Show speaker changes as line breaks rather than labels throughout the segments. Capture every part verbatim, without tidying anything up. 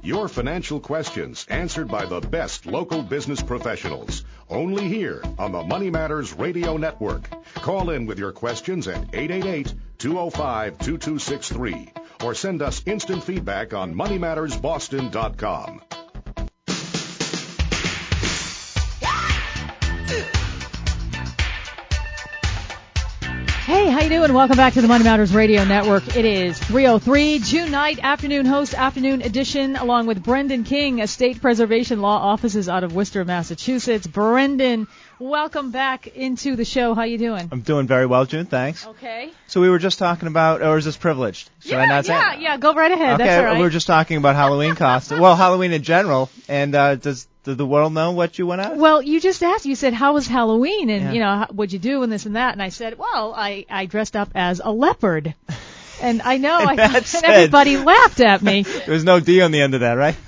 Your financial questions answered by the best local business professionals. Only here on the Money Matters Radio Network. Call in with your questions at eight eight eight, two oh five, two two six three or send us instant feedback on money matters boston dot com.
Hey, how you doing? Welcome back to the Money Matters Radio Network. It is three oh three, June night, afternoon host, afternoon edition, along with Brendan King, Estate Preservation Law Offices out of Worcester, Massachusetts. Brendan, welcome back into the show. How you doing?
I'm doing very well, June. Thanks.
Okay.
So we were just talking about, or is this privileged? Should
yeah,
I not say
yeah,
it?
yeah. Go right ahead.
Okay,
That's all right.
we were just talking about Halloween costumes. Well, Halloween in general. And uh, does Did the world know what you went as?
Well, you just asked. You said, how was Halloween? And,
Yeah.
you know, what'd you do and this and that? And I said, well, I, I dressed up as a leopard. And I know,
And
I,
that
and
said-
everybody laughed at me.
There's no D on the end of that, right?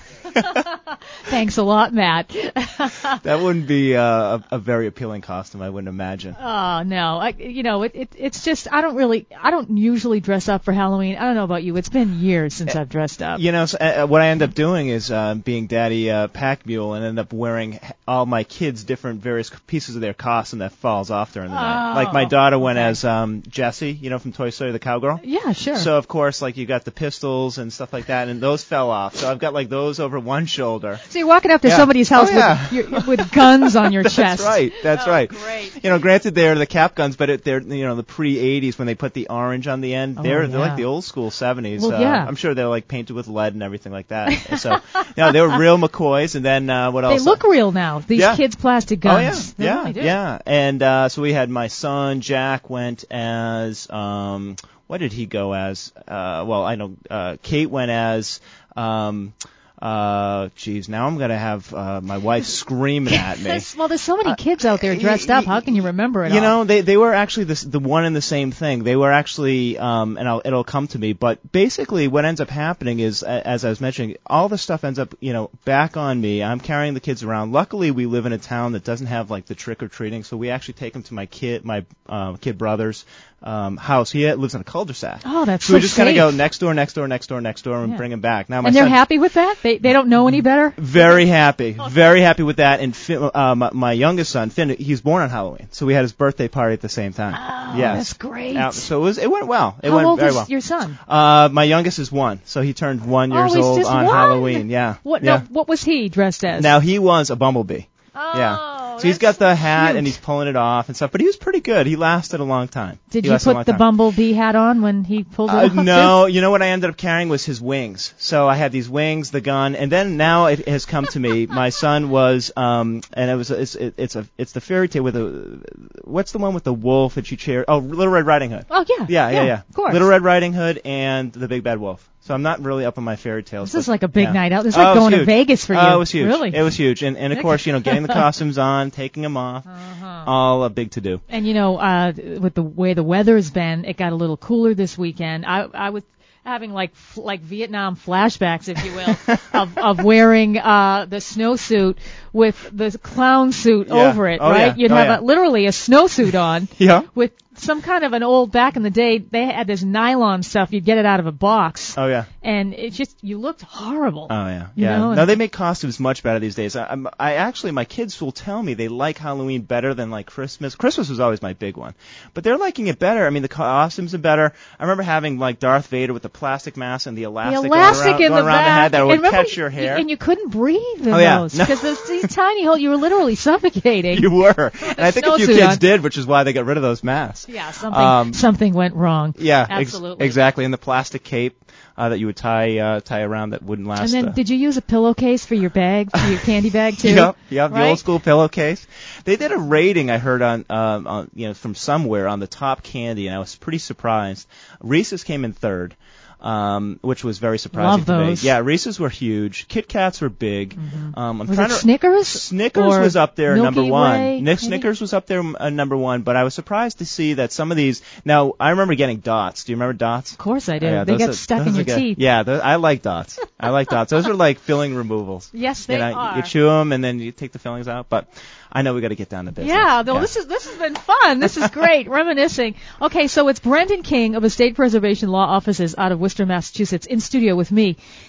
Thanks a lot, Matt.
That wouldn't be uh, a, a very appealing costume, I wouldn't imagine.
Oh, no. I, you know, it, it, it's just, I don't really, I don't usually dress up for Halloween. I don't know about you. It's been years since I've dressed up.
You know, so, uh, what I end up doing is uh, being daddy uh, pack mule and end up wearing all my kids' different various pieces of their costume that falls off during the night.
Oh,
Like my daughter went
okay.
as um, Jessie, you know, from Toy Story, the cowgirl.
Yeah, sure.
So, of course, like, you got the pistols and stuff like that, and those fell off. So I've got, like, those over one shoulder.
So you're walking up to
Yeah.
somebody's house
Oh, yeah.
with, your, with guns on your
That's
chest.
right. That's
Oh,
right.
great.
You know, granted, they're the cap guns, but it, they're, you know, the pre-eighties when they put the orange on the end.
Oh,
they're,
yeah.
they're like the old school seventies.
Well,
uh,
yeah.
I'm sure they're, like, painted with lead and everything like that. And so, you know, they were real McCoys, and then, uh, what
They
else?
look real now, these
Yeah.
kids' plastic
Oh,
guns. They
yeah.
really
Yeah.
do.
Yeah. And, uh, so we had my son, Jack, went as, um, what did he go as? Uh, well, I know, uh, Kate went as, um, Uh, geez, now I'm gonna have uh, my wife screaming at me.
There's- well, there's so many kids out there dressed up. How can you remember it
You
all?
know, they they were actually the the one and the same thing. They were actually, um, and I'll, it'll come to me. But basically, what ends up happening is, a- as I was mentioning, all the stuff ends up, you know, back on me. I'm carrying the kids around. Luckily, we live in a town that doesn't have like the trick or treating, so we actually take them to my kid, my uh, kid brother's um, house. He lives in a cul-de-sac.
Oh, that's
so
so
we just kind of
safe.
go next door, next door, next door, next door, and
Yeah.
bring him back. Now my
And they're
son,
happy with that? They they don't know any better?
very happy, very happy with that. And Finn, uh, my, my youngest son, Finn, he was born on Halloween, so we had his birthday party at the same time.
Oh,
yes.
that's great.
Uh, so it was, it went well. It
How
went
old
very
is
well.
your son?
Uh, my youngest is one, so he turned one
Oh,
years
he's
old
just
on
one?
Halloween. Yeah.
What?
Yeah.
No, what was he dressed as?
Now he was a bumblebee.
Oh,
Yeah. So he's
that's
got the hat
cute.
and he's pulling it off and stuff, but he was pretty good. He lasted a long time.
Did
He
you
lasted a long
put the
time.
bumblebee hat on when he pulled it
Uh,
off?
no, you know what I ended up carrying was his wings. So I had these wings, the gun, and then now it has come to me. My son was, um, and it was, it's, it, it's a, it's the fairy tale with a, what's the one with the wolf that you cheer? Oh, Little Red Riding Hood.
Oh, yeah.
Yeah, yeah, yeah.
Of course.
Little Red Riding Hood and the Big Bad Wolf. So I'm not really up on my fairy tales.
This is
but-
like a big
yeah.
night out. It's
Oh,
like
it was
going to
huge.
Vegas for you.
Oh, it was huge.
Really?
It was huge. And, and of course, you know, getting the costumes on, taking them off,
Uh-huh.
all a big to do.
And you know, uh, with the way the weather's been, it got a little cooler this weekend. I, I was having like f- like Vietnam flashbacks, if you will, of of wearing uh, the snowsuit with the clown suit
Yeah.
over it,
Oh,
right?
yeah.
You'd
Oh,
have
yeah.
a, literally a snowsuit on.
Yeah.
With some kind of an old, back in the day, they had this nylon stuff. You'd get it out of a box.
Oh, yeah.
And it just, you looked horrible.
Oh yeah,
You
yeah.
know,
no,
and-
they make costumes much better these days. I, I'm, I actually, my kids will tell me they like Halloween better than like Christmas. Christmas was always my big one, but they're liking it better. I mean, the costumes are better. I remember having like Darth Vader with the plastic mask and the elastic,
The elastic
going around,
in
going
the
around
back.
the head that
And
would
remember,
catch your
you-
hair.
And you couldn't breathe in
Oh, yeah.
those
No.
because those these tiny holes, you were literally suffocating.
You were, and I think a few
snowsuit
kids
on.
did, which is why they got rid of those masks.
Yeah, something
Um,
something went wrong.
Yeah, ex-
absolutely.
exactly. And the plastic cape uh, that you would tie uh, tie around that wouldn't last.
And then,
uh,
did you use a pillowcase for your bag, for your candy bag too?
Yep, yep, the
Right?
old school pillowcase. They did a rating I heard on, um, on, you know, from somewhere on the top candy, and I was pretty surprised. Reese's came in third, um, which was very surprising
Love
to me.
those.
Yeah, Reese's were huge. Kit Kats were big. Um, I'm
Was
trying
it
to.
Snickers?
Snickers
Or
was up there
Milky
number one.
Way,
Nick
maybe?
Snickers was up there uh, number one, but I was surprised to see that some of these. Now I remember getting Dots. Do you remember Dots?
Of course I do.
Yeah,
they
those
get
are-
stuck
those
in
are
your
good.
teeth.
Yeah, those, I like Dots. I like Dots. Those are like filling removals.
Yes, they
you know,
are.
You chew them and then you take the fillings out. But I know we got to get down to business.
Yeah, though this is this has been fun. This is great, reminiscing. Okay, so it's Brendan King of Estate Preservation Law Offices out of Worcester, Massachusetts, in studio with me,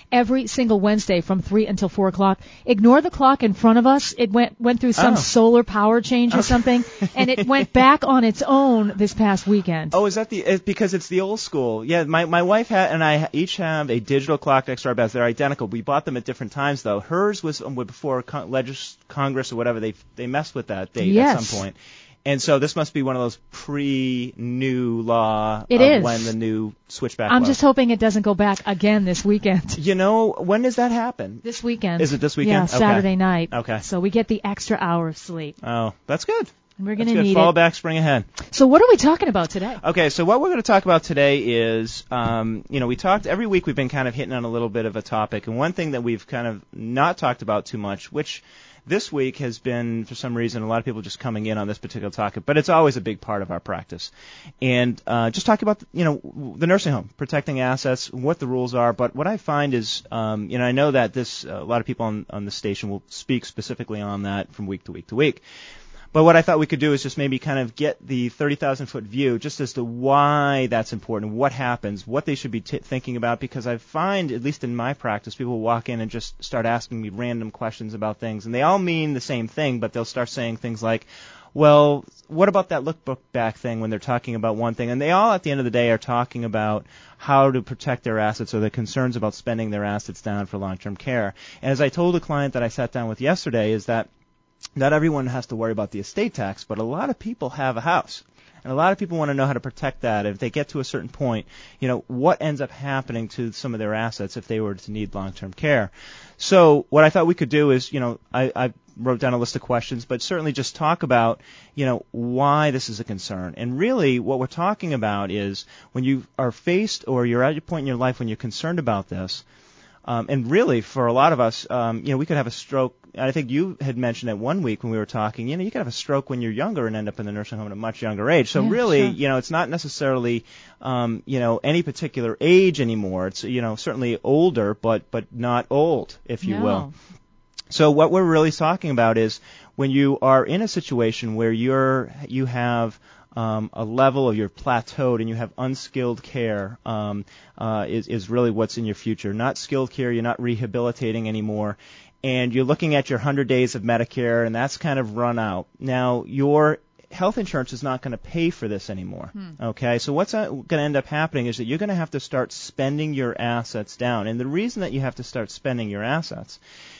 every single Wednesday from three until four o'clock. Ignore the clock in front of us. It went went through some
Oh.
solar power change or something, and it went back on its own this past weekend.
Oh, is that the, it's because it's the old school. Yeah, my, my wife had, and I each have a digital clock next to our beds. They're identical. We bought them at different times, though. Hers was um, before con- legis- Congress or whatever, they they messed with that date
Yes.
at some point. And so this must be one of those pre-new law
It
of
is.
when the new switchback
I'm
was.
just hoping it doesn't go back again this weekend.
You know, when does that happen?
This weekend.
Is it this weekend?
Yeah,
Okay.
Saturday night.
Okay.
So we get the extra hour of sleep.
Oh, that's good.
And we're
That's
going to
good.
need
Fall
it.
back, spring ahead.
So what are we talking about today?
Okay, so what we're going to talk about today is, um, you know, we talked every week. We've been kind of hitting on a little bit of a topic, and one thing that we've kind of not talked about too much, which this week has been, for some reason, a lot of people just coming in on this particular topic, but it's always a big part of our practice. And uh, just talking about, you know, the nursing home, protecting assets, what the rules are. But what I find is, um, you know, I know that this uh, a lot of people on, on the station will speak specifically on that from week to week to week. But what I thought we could do is just maybe kind of get the thirty thousand foot view just as to why that's important, what happens, what they should be t- thinking about, because I find, at least in my practice, people walk in and just start asking me random questions about things, and they all mean the same thing, but they'll start saying things like, well, what about that lookbook back thing when they're talking about one thing? And they all, at the end of the day, are talking about how to protect their assets or the concerns about spending their assets down for long-term care. And as I told a client that I sat down with yesterday, is that not everyone has to worry about the estate tax, but a lot of people have a house. And a lot of people want to know how to protect that. If they get to a certain point, you know, what ends up happening to some of their assets if they were to need long-term care? So what I thought we could do is, you know, I, I wrote down a list of questions, but certainly just talk about, you know, why this is a concern. And really what we're talking about is when you are faced or you're at a point in your life when you're concerned about this, Um, and really, for a lot of us, um, you know, we could have a stroke. I think you had mentioned it one week when we were talking. You know, you could have a stroke when you're younger and end up in the nursing home at a much younger age. So
Yeah,
really,
sure.
you know, it's not necessarily, um, you know, any particular age anymore. It's, you know, certainly older, but but not old, if you
No.
will. So what we're really talking about is when you are in a situation where you're you have Um, a level of you're plateaued and you have unskilled care um, uh, is, is really what's in your future. Not skilled care, you're not rehabilitating anymore, and you're looking at your one hundred days of Medicare, and that's kind of run out. Now, your health insurance is not going to pay for this anymore.
Hmm.
Okay, so what's going to end up happening is that you're going to have to start spending your assets down. And the reason that you have to start spending your assets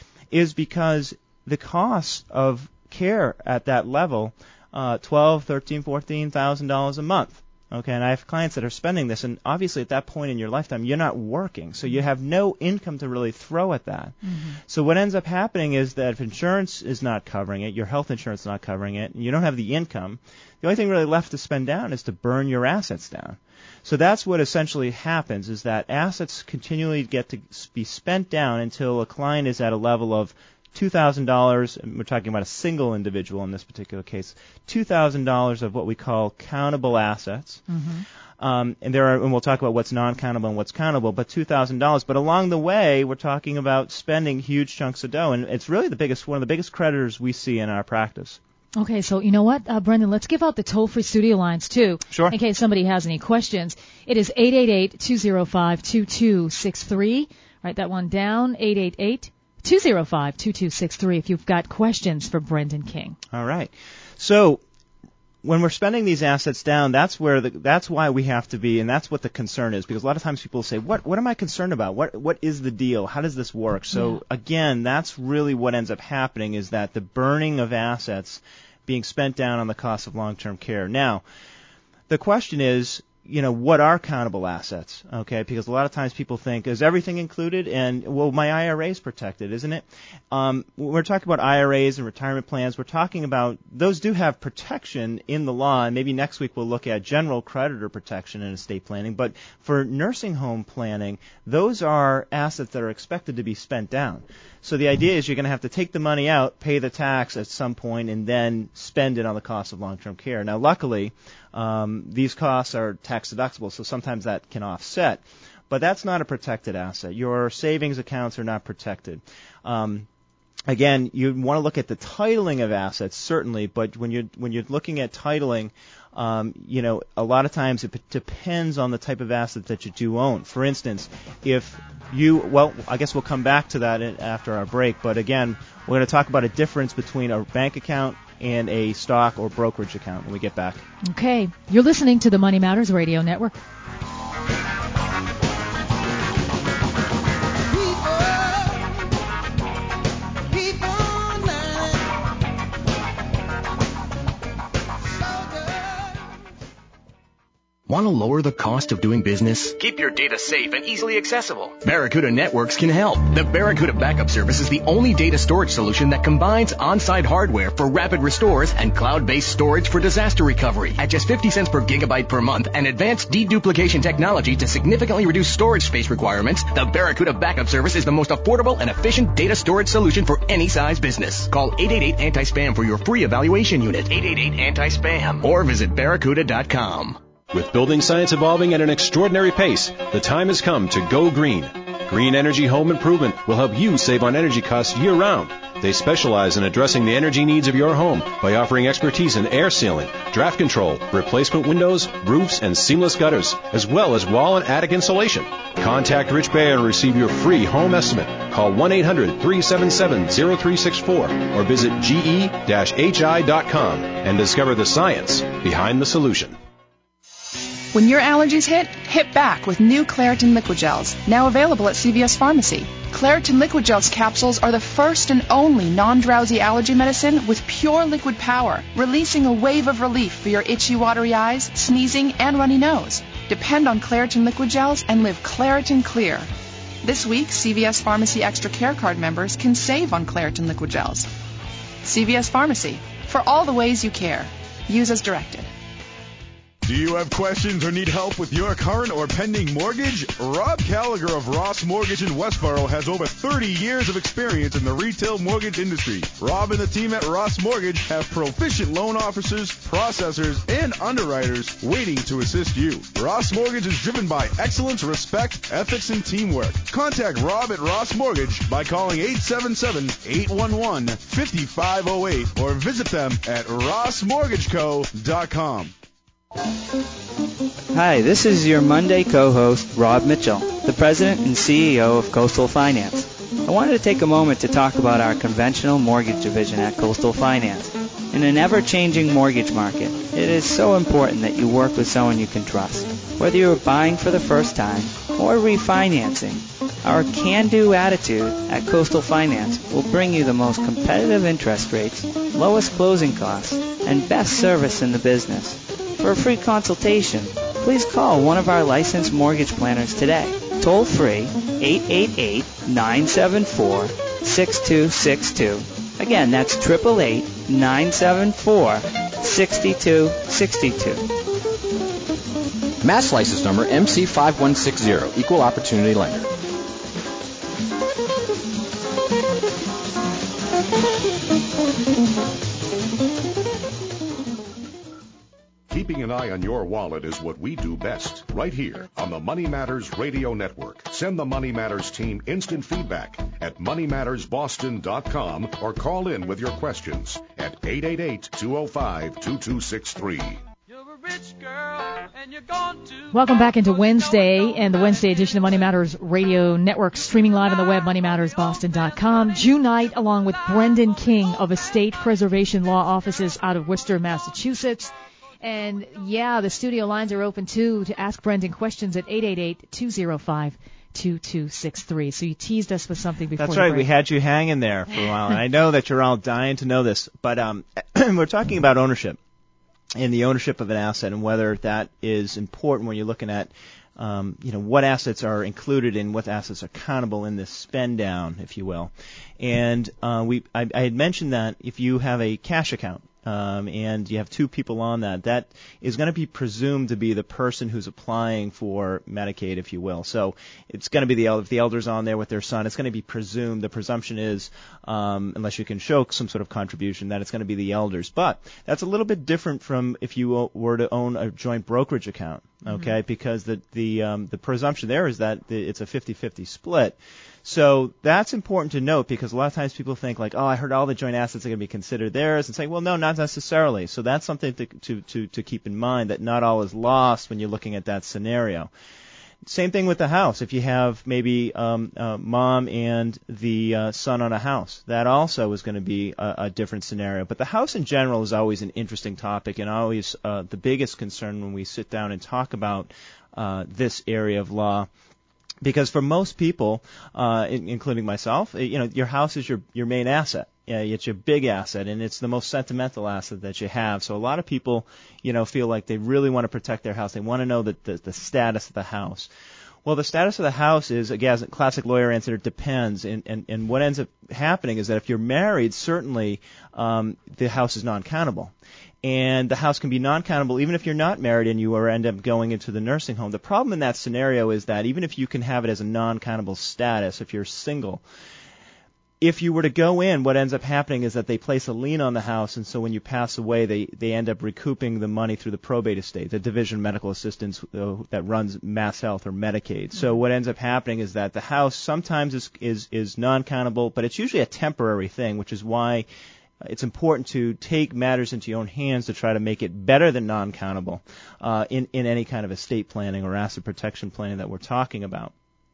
is because the cost of care at that level, Uh, twelve, thirteen, fourteen thousand dollars a month. Okay, and I have clients that are spending this, and obviously at that point in your lifetime, you're not working, so you have no income to really throw at that.
Mm-hmm.
So what ends up happening is that if insurance is not covering it, your health insurance is not covering it, and you don't have the income, the only thing really left to spend down is to burn your assets down. So that's what essentially happens, is that assets continually get to be spent down until a client is at a level of two thousand dollars, and we're talking about a single individual in this particular case, two thousand dollars of what we call countable assets.
Mm-hmm.
Um, and there are, and we'll talk about what's non-countable and what's countable, but two thousand dollars. But along the way, we're talking about spending huge chunks of dough, and it's really the biggest, one of the biggest creditors we see in our practice.
Okay, so you know what, uh, Brendan, let's give out the toll-free studio lines, too.
Sure.
In case somebody has any questions. It is eight eight eight, two oh five, two two six three. Write that one down, eight eight eight, two oh five, two two six three, if you've got questions for Brendan King.
All right. So when we're spending these assets down, that's where the, that's why we have to be, and that's what the concern is, because a lot of times people say, what what am I concerned about? What what is the deal? How does this work? So
Yeah.
again, that's really what ends up happening, is that the burning of assets being spent down on the cost of long-term care. Now, the question is, you know, what are countable assets? Okay, because a lot of times people think, is everything included? And, well, my I R A is protected, isn't it? Um, when we're talking about I R As and retirement plans, we're talking about, those do have protection in the law, and maybe next week we'll look at general creditor protection in estate planning. But for nursing home planning, those are assets that are expected to be spent down. So the idea is you're going to have to take the money out, pay the tax at some point, and then spend it on the cost of long-term care. Now, luckily, um, these costs are tax deductible, so sometimes that can offset. But that's not a protected asset. Your savings accounts are not protected. Um, Again, you want to look at the titling of assets, certainly, but when you're when you're looking at titling, um, you know, a lot of times it p- depends on the type of asset that you do own. For instance, if you, well, I guess we'll come back to that in, after our break, but again, we're going to talk about a difference between a bank account and a stock or brokerage account when we get back.
Okay. You're listening to the Money Matters Radio Network.
Want to lower the cost of doing business?
Keep your data safe and easily accessible.
Barracuda Networks can help. The Barracuda Backup Service is the only data storage solution that combines on-site hardware for rapid restores and cloud-based storage for disaster recovery. At just fifty cents per gigabyte per month and advanced deduplication technology to significantly reduce storage space requirements, the Barracuda Backup Service is the most affordable and efficient data storage solution for any size business. Call eight eight eight anti spam for your free evaluation unit.
eight eight eight anti spam.
Or visit barracuda dot com.
With building science evolving at an extraordinary pace, the time has come to go green. Green Energy Home Improvement will help you save on energy costs year-round. They specialize in addressing the energy needs of your home by offering expertise in air sealing, draft control, replacement windows, roofs, and seamless gutters, as well as wall and attic insulation. Contact Rich Bayer and receive your free home estimate. Call one eight hundred three seven seven zero three six four or visit G E H I dot com and discover the science behind the solution.
When your allergies hit, hit back with new Claritin Liquid Gels, now available at C V S Pharmacy. Claritin Liquid Gels capsules are the first and only non-drowsy allergy medicine with pure liquid power, releasing a wave of relief for your itchy, watery eyes, sneezing, and runny nose. Depend on Claritin Liquid Gels and live Claritin Clear. This week, C V S Pharmacy Extra Care Card members can save on Claritin Liquid Gels. C V S Pharmacy, for all the ways you care. Use as directed.
Do you have questions or need help with your current or pending mortgage? Rob Gallagher of Ross Mortgage in Westboro has over thirty years of experience in the retail mortgage industry. Rob and the team at Ross Mortgage have proficient loan officers, processors, and underwriters waiting to assist you. Ross Mortgage is driven by excellence, respect, ethics, and teamwork. Contact Rob at Ross Mortgage by calling eight seven seven, eight one one, five five zero eight or visit them at ross mortgage co dot com.
Hi, this is your Monday co-host, Rob Mitchell, the president and C E O of Coastal Finance. I wanted to take a moment to talk about our conventional mortgage division at Coastal Finance. In an ever-changing mortgage market, it is so important that you work with someone you can trust. Whether you're buying for the first time or refinancing, our can-do attitude at Coastal Finance will bring you the most competitive interest rates, lowest closing costs, and best service in the business. For a free consultation, please call one of our licensed mortgage planners today. Toll free, eight eight eight, nine seven four, six two six two. Again, that's eight eight eight, nine seven four, six two six two.
Mass license number M C five one six zero, Equal Opportunity Lender.
Keeping an eye on your wallet is what we do best, right here on the Money Matters Radio Network. Send the Money Matters team instant feedback at money matters boston dot com or call in with your questions at eight eight eight, two zero five, two two six three.
Welcome back into Wednesday and the Wednesday edition of Money Matters Radio Network, streaming live on the web, money matters boston dot com. June Knight, along with Brendan King of Estate Preservation Law Offices out of Worcester, Massachusetts. And, yeah, the studio lines are open, too, to ask Brendan questions at eight eight eight, two zero five, two two six three. So you teased us with something before.
That's right.
The break.
We had you hanging there for a while. And I know that you're all dying to know this. But um, we're talking about ownership and the ownership of an asset and whether that is important when you're looking at, um, you know, what assets are included and what assets are countable in this spend down, if you will. And uh, we, I, I had mentioned that if you have a cash account, Um, and you have two people on that, that is going to be presumed to be the person who's applying for Medicaid, if you will. So it's going to be the if the elder's on there with their son, it's going to be presumed. The presumption is, um, unless you can show some sort of contribution, that it's going to be the elders. But that's a little bit different from if you were to own a joint brokerage account, okay? Mm-hmm. Because the the um, the presumption there is that it's a fifty-fifty split. So that's important to note because a lot of times people think like, oh, I heard all the joint assets are going to be considered theirs, and say, well, no, not necessarily. So that's something to, to, to, to keep in mind, that not all is lost when you're looking at that scenario. Same thing with the house. If you have maybe um, uh, mom and the uh, son on a house, that also is going to be a, a different scenario. But the house in general is always an interesting topic and always uh, the biggest concern when we sit down and talk about uh, this area of law. Because for most people, uh, in, including myself, you know, your house is your your main asset. Yeah, it's your big asset, and it's the most sentimental asset that you have. So a lot of people, you know, feel like they really want to protect their house. They want to know the, the, the status of the house. Well, the status of the house is, again, a classic lawyer answer, it depends. And, and, and what ends up happening is that if you're married, certainly um, the house is non-countable. And the house can be non-countable even if you're not married and you are end up going into the nursing home. The problem in that scenario is that even if you can have it as a non-countable status, if you're single, if you were to go in, what ends up happening is that they place a lien on the house, and so when you pass away, they, they end up recouping the money through the probate estate, the Division of Medical Assistance uh, that runs Mass Health or Medicaid. Mm-hmm. So what ends up happening is that the house sometimes is, is, is non-countable, but it's usually a temporary thing, which is why it's important to take matters into your own hands to try to make it better than non-countable uh, in, in any kind of estate planning or asset protection planning that we're talking about.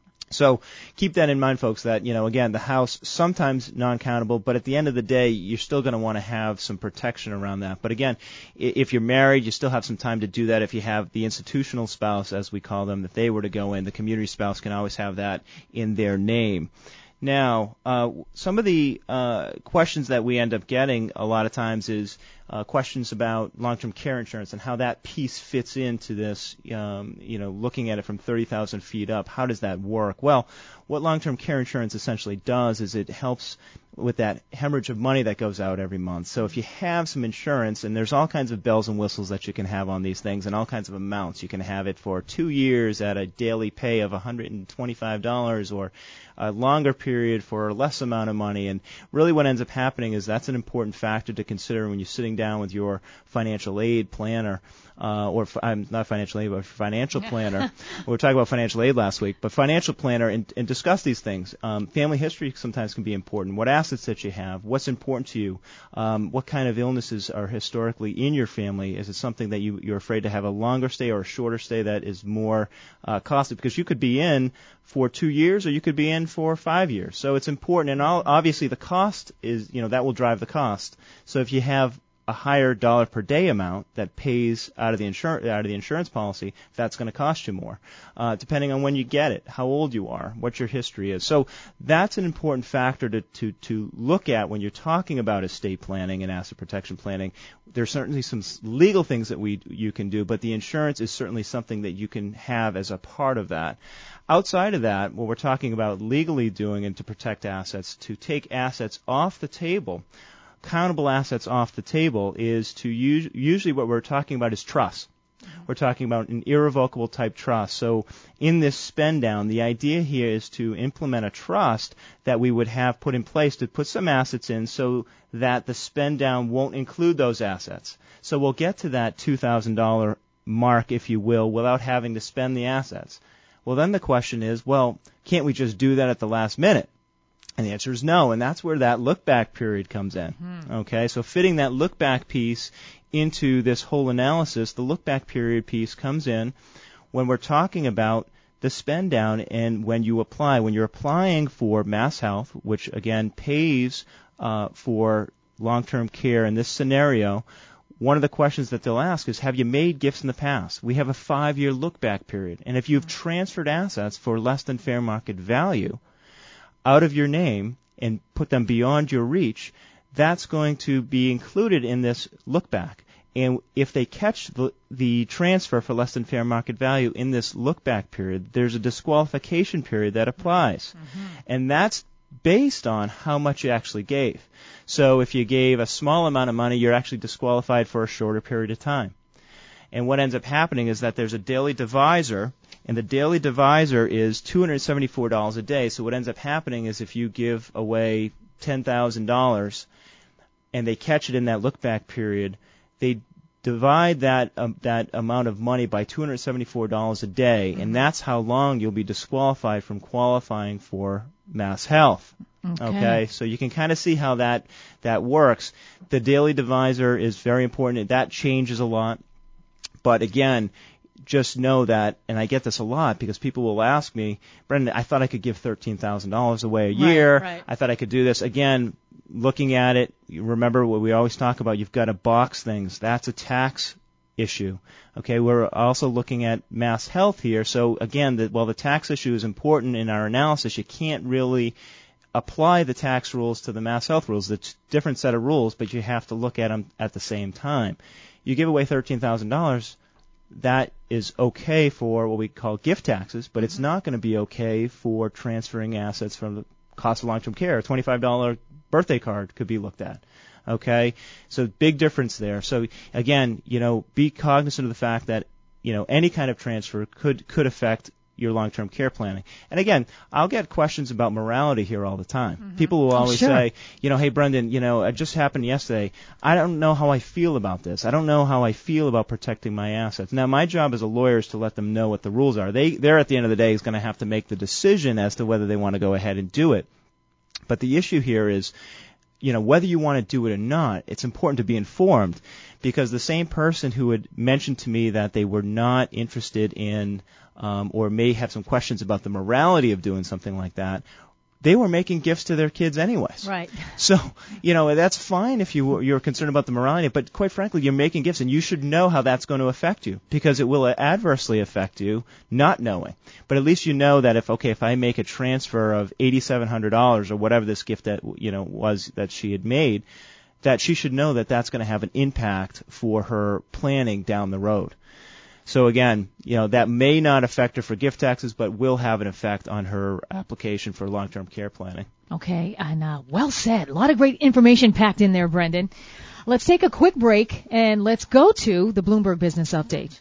So keep that in mind, folks, that, you know, again, the house sometimes non-countable, but at the end of the day, you're still going to want to have some protection around that. But again, if you're married, you still have some time to do that. If you have the institutional spouse, as we call them, if they were to go in, the community spouse can always have that in their name. Now, uh, some of the uh, questions that we end up getting a lot of times is uh, questions about long-term care insurance and how that piece fits into this, um, you know, looking at it from thirty thousand feet up. How does that work? Well, what long-term care insurance essentially does is it helps with that hemorrhage of money that goes out every month. So if you have some insurance, and there's all kinds of bells and whistles that you can have on these things and all kinds of amounts. You can have it for two years at a daily pay of one hundred twenty-five dollars or a longer period for a less amount of money. And really what ends up happening is that's an important factor to consider when you're sitting down with your financial aid planner. Uh, or I'm not financial aid, but financial planner. We were talking about financial aid last week, but financial planner and, and discuss these things. Um, family history sometimes can be important. What assets that you have, what's important to you, um, what kind of illnesses are historically in your family. Is it something that you, you're afraid to have a longer stay or a shorter stay that is more uh, costly? Because you could be in for two years or you could be in for five years. So it's important, and all, obviously the cost is, you know, that will drive the cost. So if you have a higher dollar per day amount that pays out of the insur- out of the insurance policy, that's going to cost you more, uh, depending on when you get it, how old you are, what your history is. So that's an important factor to, to, to look at when you're talking about estate planning and asset protection planning. There's certainly some legal things that we you can do, but the insurance is certainly something that you can have as a part of that. Outside of that, what we're talking about legally doing and to protect assets, to take assets off the table, countable assets off the table, is to use, usually what we're talking about is trust. We're talking about an irrevocable type trust. So in this spend down, the idea here is to implement a trust that we would have put in place to put some assets in so that the spend down won't include those assets. So we'll get to that two thousand dollars mark, if you will, without having to spend the assets. Well, then the question is, well, can't we just do that at the last minute? And the answer is no, and that's where that look-back period comes in. Mm-hmm. Okay, so fitting that look-back piece into this whole analysis, the look-back period piece comes in when we're talking about the spend down and when you apply. When you're applying for Mass Health, which, again, pays uh, for long-term care in this scenario, one of the questions that they'll ask is, have you made gifts in the past? We have a five-year look-back period. And if you've transferred assets for less than fair market value out of your name and put them beyond your reach, that's going to be included in this look back. And if they catch the, the transfer for less than fair market value in this look back period, there's a disqualification period that applies. Mm-hmm. And that's based on how much you actually gave. So if you gave a small amount of money, you're actually disqualified for a shorter period of time. And what ends up happening is that there's a daily divisor, and the daily divisor is two hundred seventy-four dollars a day. So what ends up happening is if you give away ten thousand dollars and they catch it in that look-back period, they divide that um, that amount of money by two hundred seventy-four dollars a day, mm-hmm. and that's how long you'll be disqualified from qualifying for Mass Health.
Okay.
okay, so you can kind of see how that that works. The daily divisor is very important. That changes a lot. But again, just know that, and I get this a lot because people will ask me, Brendan, I thought I could give thirteen thousand dollars away a year.
Right, right.
I thought I could do this. Again, looking at it, you remember what we always talk about, you've got to box things. That's a tax issue. Okay, we're also looking at Mass Health here. So again, the, while the tax issue is important in our analysis, you can't really apply the tax rules to the Mass Health rules. It's a different set of rules, but you have to look at them at the same time. You give away thirteen thousand dollars, that is okay for what we call gift taxes, but it's not going to be okay for transferring assets from the cost of long-term care. A twenty-five dollars birthday card could be looked at. Okay? So big difference there. So again, you know, be cognizant of the fact that, you know, any kind of transfer could could affect your long-term care planning. And again, I'll get questions about morality here all the time. Mm-hmm. People will always
oh, sure.
say, you know, hey, Brendan, you know, it just happened yesterday. I don't know how I feel about this. I don't know how I feel about protecting my assets. Now, my job as a lawyer is to let them know what the rules are. They, they're at the end of the day is going to have to make the decision as to whether they want to go ahead and do it. But the issue here is, you know, whether you want to do it or not, it's important to be informed, because the same person who had mentioned to me that they were not interested in um, or may have some questions about the morality of doing something like that, they were making gifts to their kids anyways.
Right.
So, you know, that's fine if you, you're concerned about the morality, but quite frankly, you're making gifts, and you should know how that's going to affect you, because it will adversely affect you not knowing. But at least you know that if, okay, if I make a transfer of eight thousand seven hundred dollars or whatever this gift that, you know, was that she had made, that she should know that that's going to have an impact for her planning down the road. So again, you know, that may not affect her for gift taxes, but will have an effect on her application for long-term care planning.
Okay, and uh, well said. A lot of great information packed in there, Brendan. Let's take a quick break, and let's go to the Bloomberg Business Update.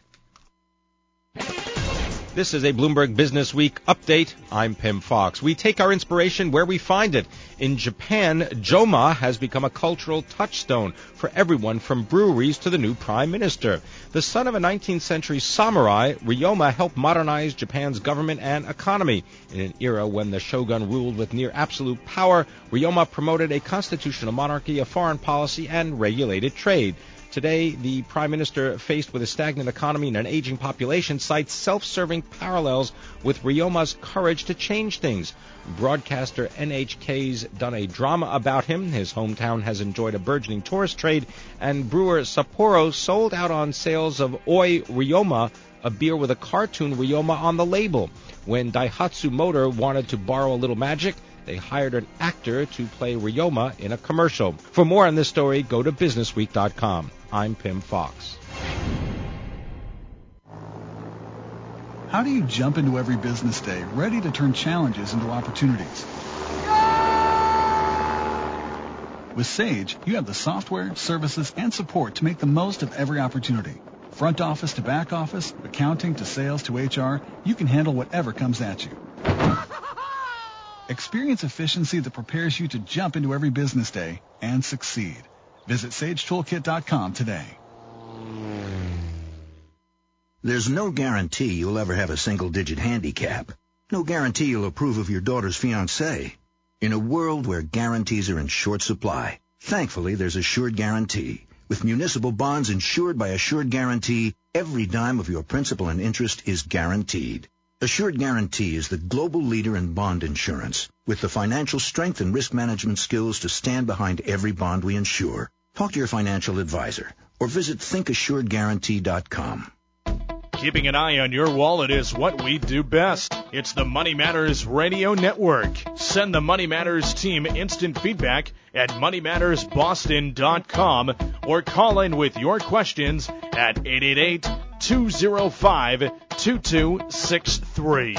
This is a Bloomberg Business Week update. I'm Pim Fox. We take our inspiration where we find it. In Japan, Joma has become a cultural touchstone for everyone from breweries to the new prime minister. The son of a nineteenth century samurai, Ryoma helped modernize Japan's government and economy. In an era when the shogun ruled with near absolute power, Ryoma promoted a constitutional monarchy, a foreign policy, and regulated trade. Today, the Prime Minister, faced with a stagnant economy and an aging population, cites self-serving parallels with Ryoma's courage to change things. Broadcaster N H K's done a drama about him. His hometown has enjoyed a burgeoning tourist trade, and brewer Sapporo sold out on sales of Oi Ryoma, a beer with a cartoon Ryoma on the label. When Daihatsu Motor wanted to borrow a little magic, they hired an actor to play Ryoma in a commercial. For more on this story, go to business week dot com. I'm Pim Fox.
How do you jump into every business day ready to turn challenges into opportunities? With Sage, you have the software, services, and support to make the most of every opportunity. Front office to back office, accounting to sales to H R, you can handle whatever comes at you. Experience efficiency that prepares you to jump into every business day and succeed. Visit sage toolkit dot com today.
There's no guarantee you'll ever have a single-digit handicap. No guarantee you'll approve of your daughter's fiancé. In a world where guarantees are in short supply, thankfully there's Assured Guarantee. With municipal bonds insured by Assured Guarantee, every dime of your principal and interest is guaranteed. Assured Guarantee is the global leader in bond insurance, with the financial strength and risk management skills to stand behind every bond we insure. Talk to your financial advisor or visit think assured guarantee dot com.
Keeping an eye on your wallet is what we do best. It's the Money Matters Radio Network. Send the Money Matters team instant feedback at money matters boston dot com or call in with your questions at eight eight eight, two oh five, two two six three.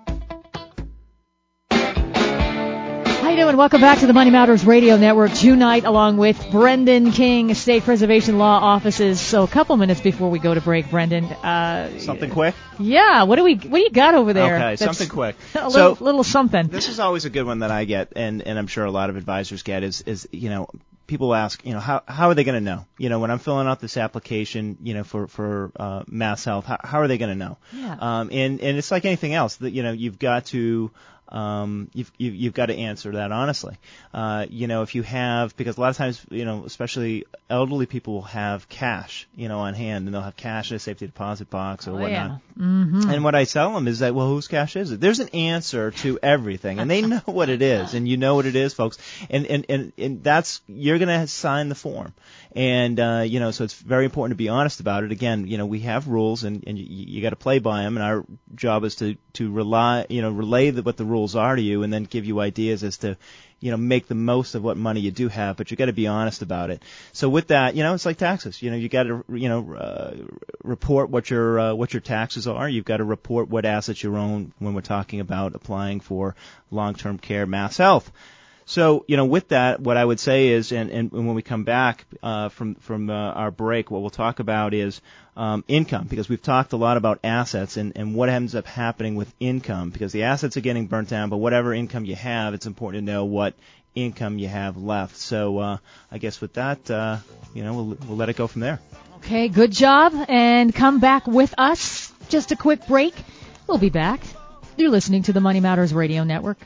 How you doing? Welcome back to the Money Matters Radio Network. June night along with Brendan King, State Preservation Law Offices. So a couple minutes before we go to break, Brendan. Uh,
something quick?
Yeah. What do we? What do you got over there?
Okay, something quick.
A
so
little, little something.
This is always a good one that I get, and, and I'm sure a lot of advisors get, is, is, you know, people ask, you know, how how are they going to know? You know, when I'm filling out this application, you know, for for uh, Mass Health, how, how are they going to know?
Yeah.
Um, and and it's like anything else that, you know, you've got to um, you've, you've you've got to answer that honestly. Uh, you know, if you have, because a lot of times, you know, especially elderly people will have cash, you know, on hand, and they'll have cash in a safety deposit box or
Oh,
whatnot.
yeah. Mm-hmm.
And what I tell them is that, well, whose cash is it? There's an answer to everything, and they know what it is, and you know what it is, folks. And and and, and that's, you're going to sign the form, and uh, you know, so it's very important to be honest about it. Again, you know, we have rules, and and you, you got to play by them, and our job is to to rely, you know, relay the, what the rules are to you, and then give you ideas as to, you know, make the most of what money you do have, but you got to be honest about it. So with that, you know, it's like taxes. You know, you got to, you know, uh, report what your uh, what your taxes are. You've got to report what assets you own when we're talking about applying for long-term care, Mass Health. So, you know, with that, what I would say is, and, and when we come back uh, from from uh, our break, what we'll talk about is um, income, because we've talked a lot about assets and, and what ends up happening with income, because the assets are getting burnt down, but whatever income you have, it's important to know what income you have left. So uh, I guess with that, uh, you know, we'll, we'll let it go from there.
Okay, good job, and come back with us. Just a quick break. We'll be back. You're listening to the Money Matters Radio Network.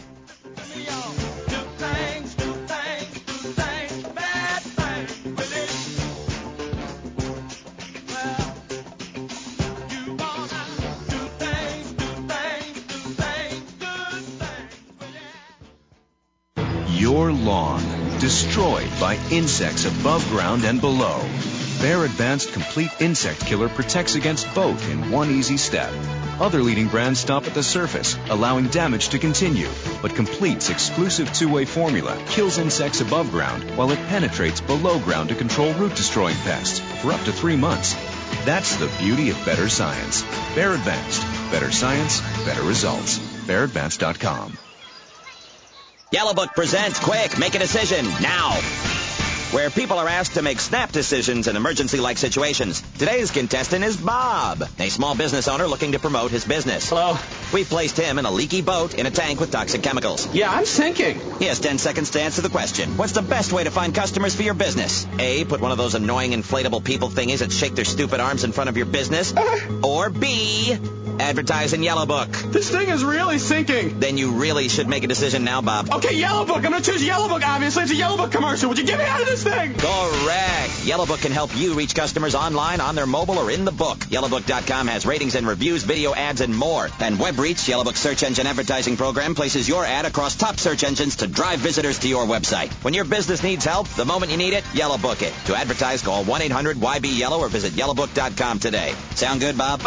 Your lawn destroyed by insects above ground and below. Bear Advanced Complete Insect Killer protects against both in one easy step. Other leading brands stop at the surface, allowing damage to continue. But Complete's exclusive two-way formula kills insects above ground while it penetrates below ground to control root-destroying pests for up to three months. That's the beauty of better science. Bear Advanced. Better science, better results. bear advanced dot com.
Yellow Book presents Quick, Make a Decision, Now, where people are asked to make snap decisions in emergency-like situations. Today's contestant is Bob, a small business owner looking to promote his business.
Hello.
We've placed him in a leaky boat in a tank with toxic chemicals.
Yeah, I'm sinking.
He has ten seconds to answer the question. What's the best way to find customers for your business? A, put one of those annoying inflatable people thingies that shake their stupid arms in front of your business. Uh, or B, advertise in Yellow Book.
This thing is really sinking.
Then you really should make a decision now, Bob.
Okay, Yellow Book. I'm going to choose Yellow Book, obviously. It's a Yellow Book commercial. Would you get me out of this thing?
Correct. Yellow Book can help you reach customers online, on their mobile, or in the book. yellow book dot com has ratings and reviews, video ads, and more. And WebReach, Yellow Book's search engine advertising program, places your ad across top search engines to drive visitors to your website. When your business needs help, the moment you need it, Yellow Book it. To advertise, call one eight hundred Y B yellow or visit yellow book dot com today. Sound good, Bob?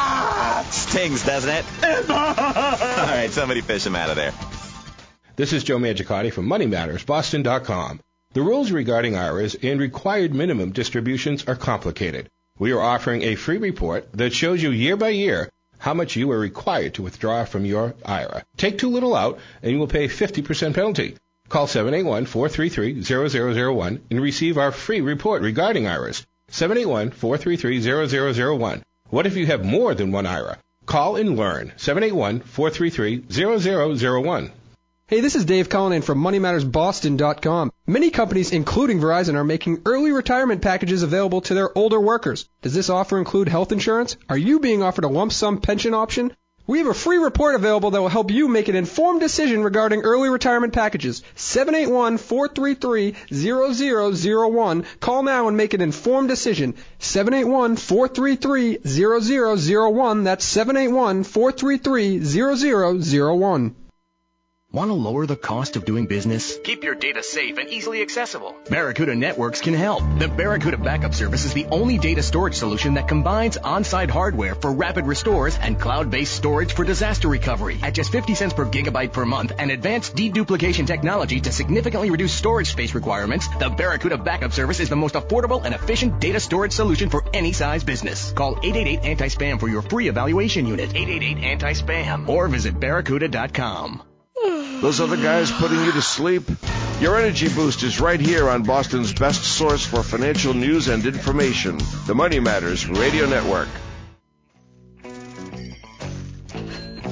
Ah!
Stings, doesn't it? All right, somebody fish him out of there.
This is Joe Mangicotti from Money Matters Boston dot com. The rules regarding I R As and required minimum distributions are complicated. We are offering a free report that shows you year by year how much you are required to withdraw from your I R A. Take too little out and you will pay a fifty percent penalty. Call seven eight one, four three three, zero zero zero one and receive our free report regarding I R As. seven eight one, four three three, zero zero zero one. What if you have more than one I R A? Call and learn. seven eight one, four three three, zero zero zero one.
Hey, this is Dave Cullinan from Money Matters Boston dot com. Many companies, including Verizon, are making early retirement packages available to their older workers. Does this offer include health insurance? Are you being offered a lump sum pension option? We have a free report available that will help you make an informed decision regarding early retirement packages. seven eight one, four three three, zero zero zero one. Call now and make an informed decision. seven eight one, four three three, zero zero zero one. That's seven eight one, four three three, zero zero zero one.
Want to lower the cost of doing business?
Keep your data safe and easily accessible.
Barracuda Networks can help. The Barracuda Backup Service is the only data storage solution that combines on-site hardware for rapid restores and cloud-based storage for disaster recovery. At just fifty cents per gigabyte per month and advanced deduplication technology to significantly reduce storage space requirements, the Barracuda Backup Service is the most affordable and efficient data storage solution for any size business. Call eight eight eight anti spam for your free evaluation unit.
eight eight eight anti spam.
Or visit barracuda dot com.
Those other guys putting you to sleep? Your energy boost is right here on Boston's best source for financial news and information, the Money Matters Radio Network.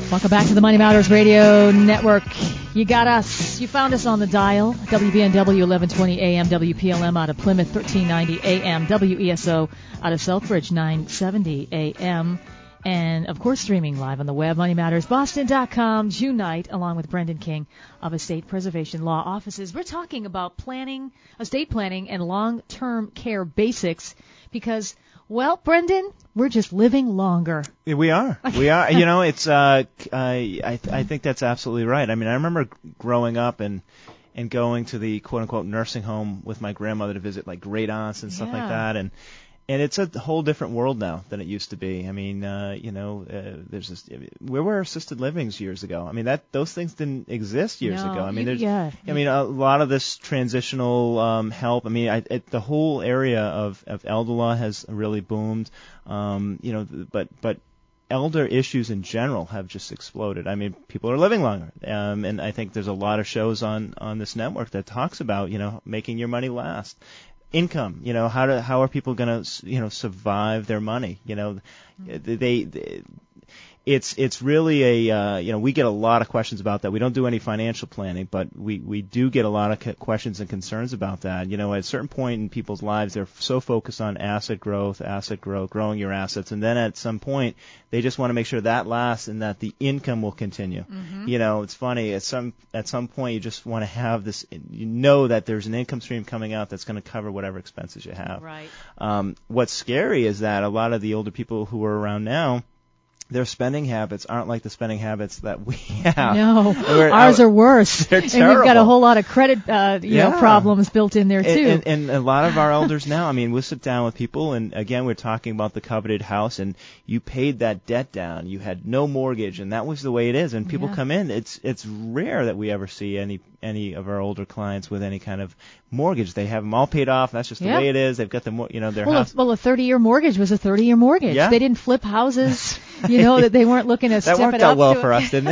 Welcome back to the Money Matters Radio Network. You got us. You found us on the dial. W B N W eleven twenty A M, W P L M out of Plymouth, thirteen ninety A M, W E S O out of Southbridge, nine seventy A M. And, of course, streaming live on the web, money matters boston dot com, June night, along with Brendan King of Estate Preservation Law Offices. We're talking about planning, estate planning, and long-term care basics because, well, Brendan, we're just living longer.
We are. We are. You know, it's. Uh, I I, th- I think that's absolutely right. I mean, I remember growing up and and going to the quote unquote nursing home with my grandmother to visit like great aunts and stuff
Yeah.
like that, and. And it's a whole different world now than it used to be. I mean, uh, you know, uh, there's this, where were assisted livings years ago? I mean, that those things didn't exist years
No,
ago. I mean, there's,
yeah.
I mean, a lot of this transitional um, help. I mean, I, it, the whole area of, of elder law has really boomed. Um, you know, but but elder issues in general have just exploded. I mean, people are living longer, um, and I think there's a lot of shows on on this network that talks about, you know, making your money last. Income, you know, how do how are people going to, you know, survive their money? You know, mm-hmm. they, they it's it's really a uh, you know, we get a lot of questions about that. We don't do any financial planning, but we we do get a lot of questions and concerns about that. You know, at a certain point in people's lives, they're so focused on asset growth, asset growth, growing your assets, and then at some point they just want to make sure that lasts and that the income will continue. Mm-hmm. You know, it's funny, at some at some point you just want to have this, you know, that there's an income stream coming out that's going to cover whatever expenses you have.
Right.
Um, what's scary is that a lot of the older people who are around now, their spending habits aren't like the spending habits that we have.
No,
We're,
ours
uh,
are worse.
They're
and
terrible.
you've got a whole lot of credit, uh, you
yeah.
know, problems built in there too.
And, and, and a lot of our elders now, I mean, we'll sit down with people, and again, we're talking about the coveted house, and you paid that debt down, you had no mortgage, and that was the way it is. And people
Yeah.
come in, it's it's rare that we ever see any any of our older clients with any kind of mortgage. They have them all paid off. That's just the
Yeah.
way it is. They've got the, mo- you know, their
well,
house.
a, well, a thirty-year mortgage was a thirty-year mortgage.
Yeah.
They didn't flip houses, you know, that they weren't looking to
that
step
worked
it
out
up
well
to
for
it.
us, didn't it?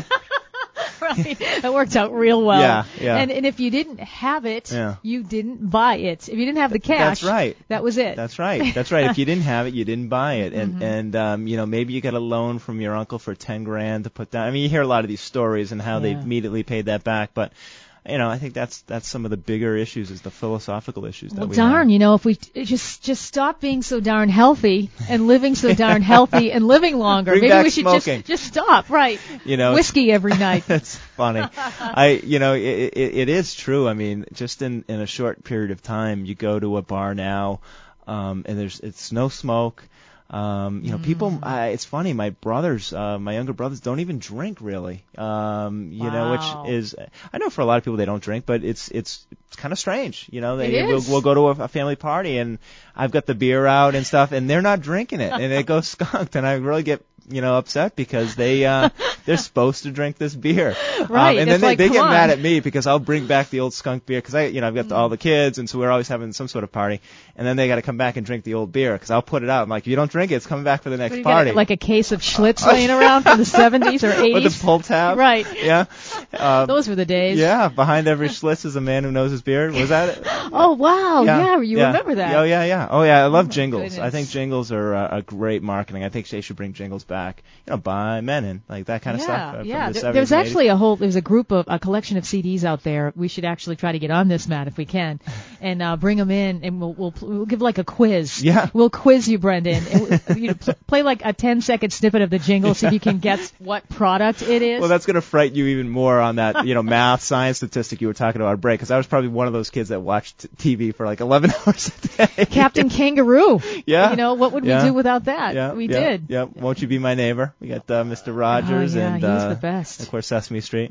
Right. It worked out real well.
Yeah, yeah.
And, and if you didn't have it,
Yeah.
you didn't buy it. If you didn't have the cash,
That's right.
that was it.
That's right. That's right. If you didn't have it, you didn't buy it. And
Mm-hmm.
and um, you know, maybe you got a loan from your uncle for ten grand to put down. I mean, you hear a lot of these stories and how they
Yeah.
immediately paid that back, but. You know, I think that's that's some of the bigger issues, is the philosophical issues that
Well,
we
darn,
have.
you know, if we t- just just stop being so darn healthy and living so darn healthy and living longer,
Bring
maybe
back
we should
smoking.
just just stop, right?
You know,
whiskey every night.
That's funny. I, you know, it, it, it is true. I mean, just in in a short period of time, you go to a bar now, um, and there's it's no smoke. Um, you know,
Mm.
people, I, it's funny, my brothers, uh, my younger brothers don't even drink really. Um, you know,
Wow.
which is, I know for a lot of people they don't drink, but it's, it's, it's kind of strange. You know, they,
It
we'll,
is.
we'll go to a, a family party and I've got the beer out and stuff and they're not drinking it and it goes skunked and I really get, you know, upset because they, uh, they're supposed to drink this beer.
Right,
Um, and
it's
then they,
like,
they
come
get
on.
mad at me because I'll bring back the old skunk beer because I, you know, I've got the,
Mm.
all the kids and so we're always having some sort of party and then they got to come back and drink the old beer because I'll put it out. I'm like, if you don't drink it, it's coming back for the next
What, you got,
party.
like a case of Schlitz laying around from the seventies or eighties.
With the pull tab.
Right.
Yeah. Um,
Those were the days.
Yeah. Behind every Schlitz is a man who knows his beer. Was that it?
Oh, wow. Yeah, you remember that.
Oh, yeah, yeah. Oh, yeah. I love jingles.
goodness.
I think jingles are uh, a great marketing. I think they should bring jingles back. You know, by Menon, like that kind of
yeah,
stuff. Uh,
yeah.
From the
There,
seventies
there's
and
actually a whole, there's a group of, a collection of C Ds out there. We should actually try to get on this, Matt, if we can, and uh, bring them in, and we'll, we'll we'll give like a quiz.
Yeah.
We'll quiz you, Brendan. And, we'll- you know, pl- play like a ten second snippet of the jingle, see if you can guess what product it is.
Well, that's going to frighten you even more on that, you know, math, science statistic you were talking about at break, because I was probably one of those kids that watched T V for like eleven hours a day.
Captain Kangaroo.
Yeah.
You know, what would
Yeah.
we do without that?
Yeah,
we
yeah,
did.
Yeah, Won't You Be My Neighbor? We got uh, Mister Rogers
Oh, yeah,
and
he was
uh,
the best.
of course Sesame Street.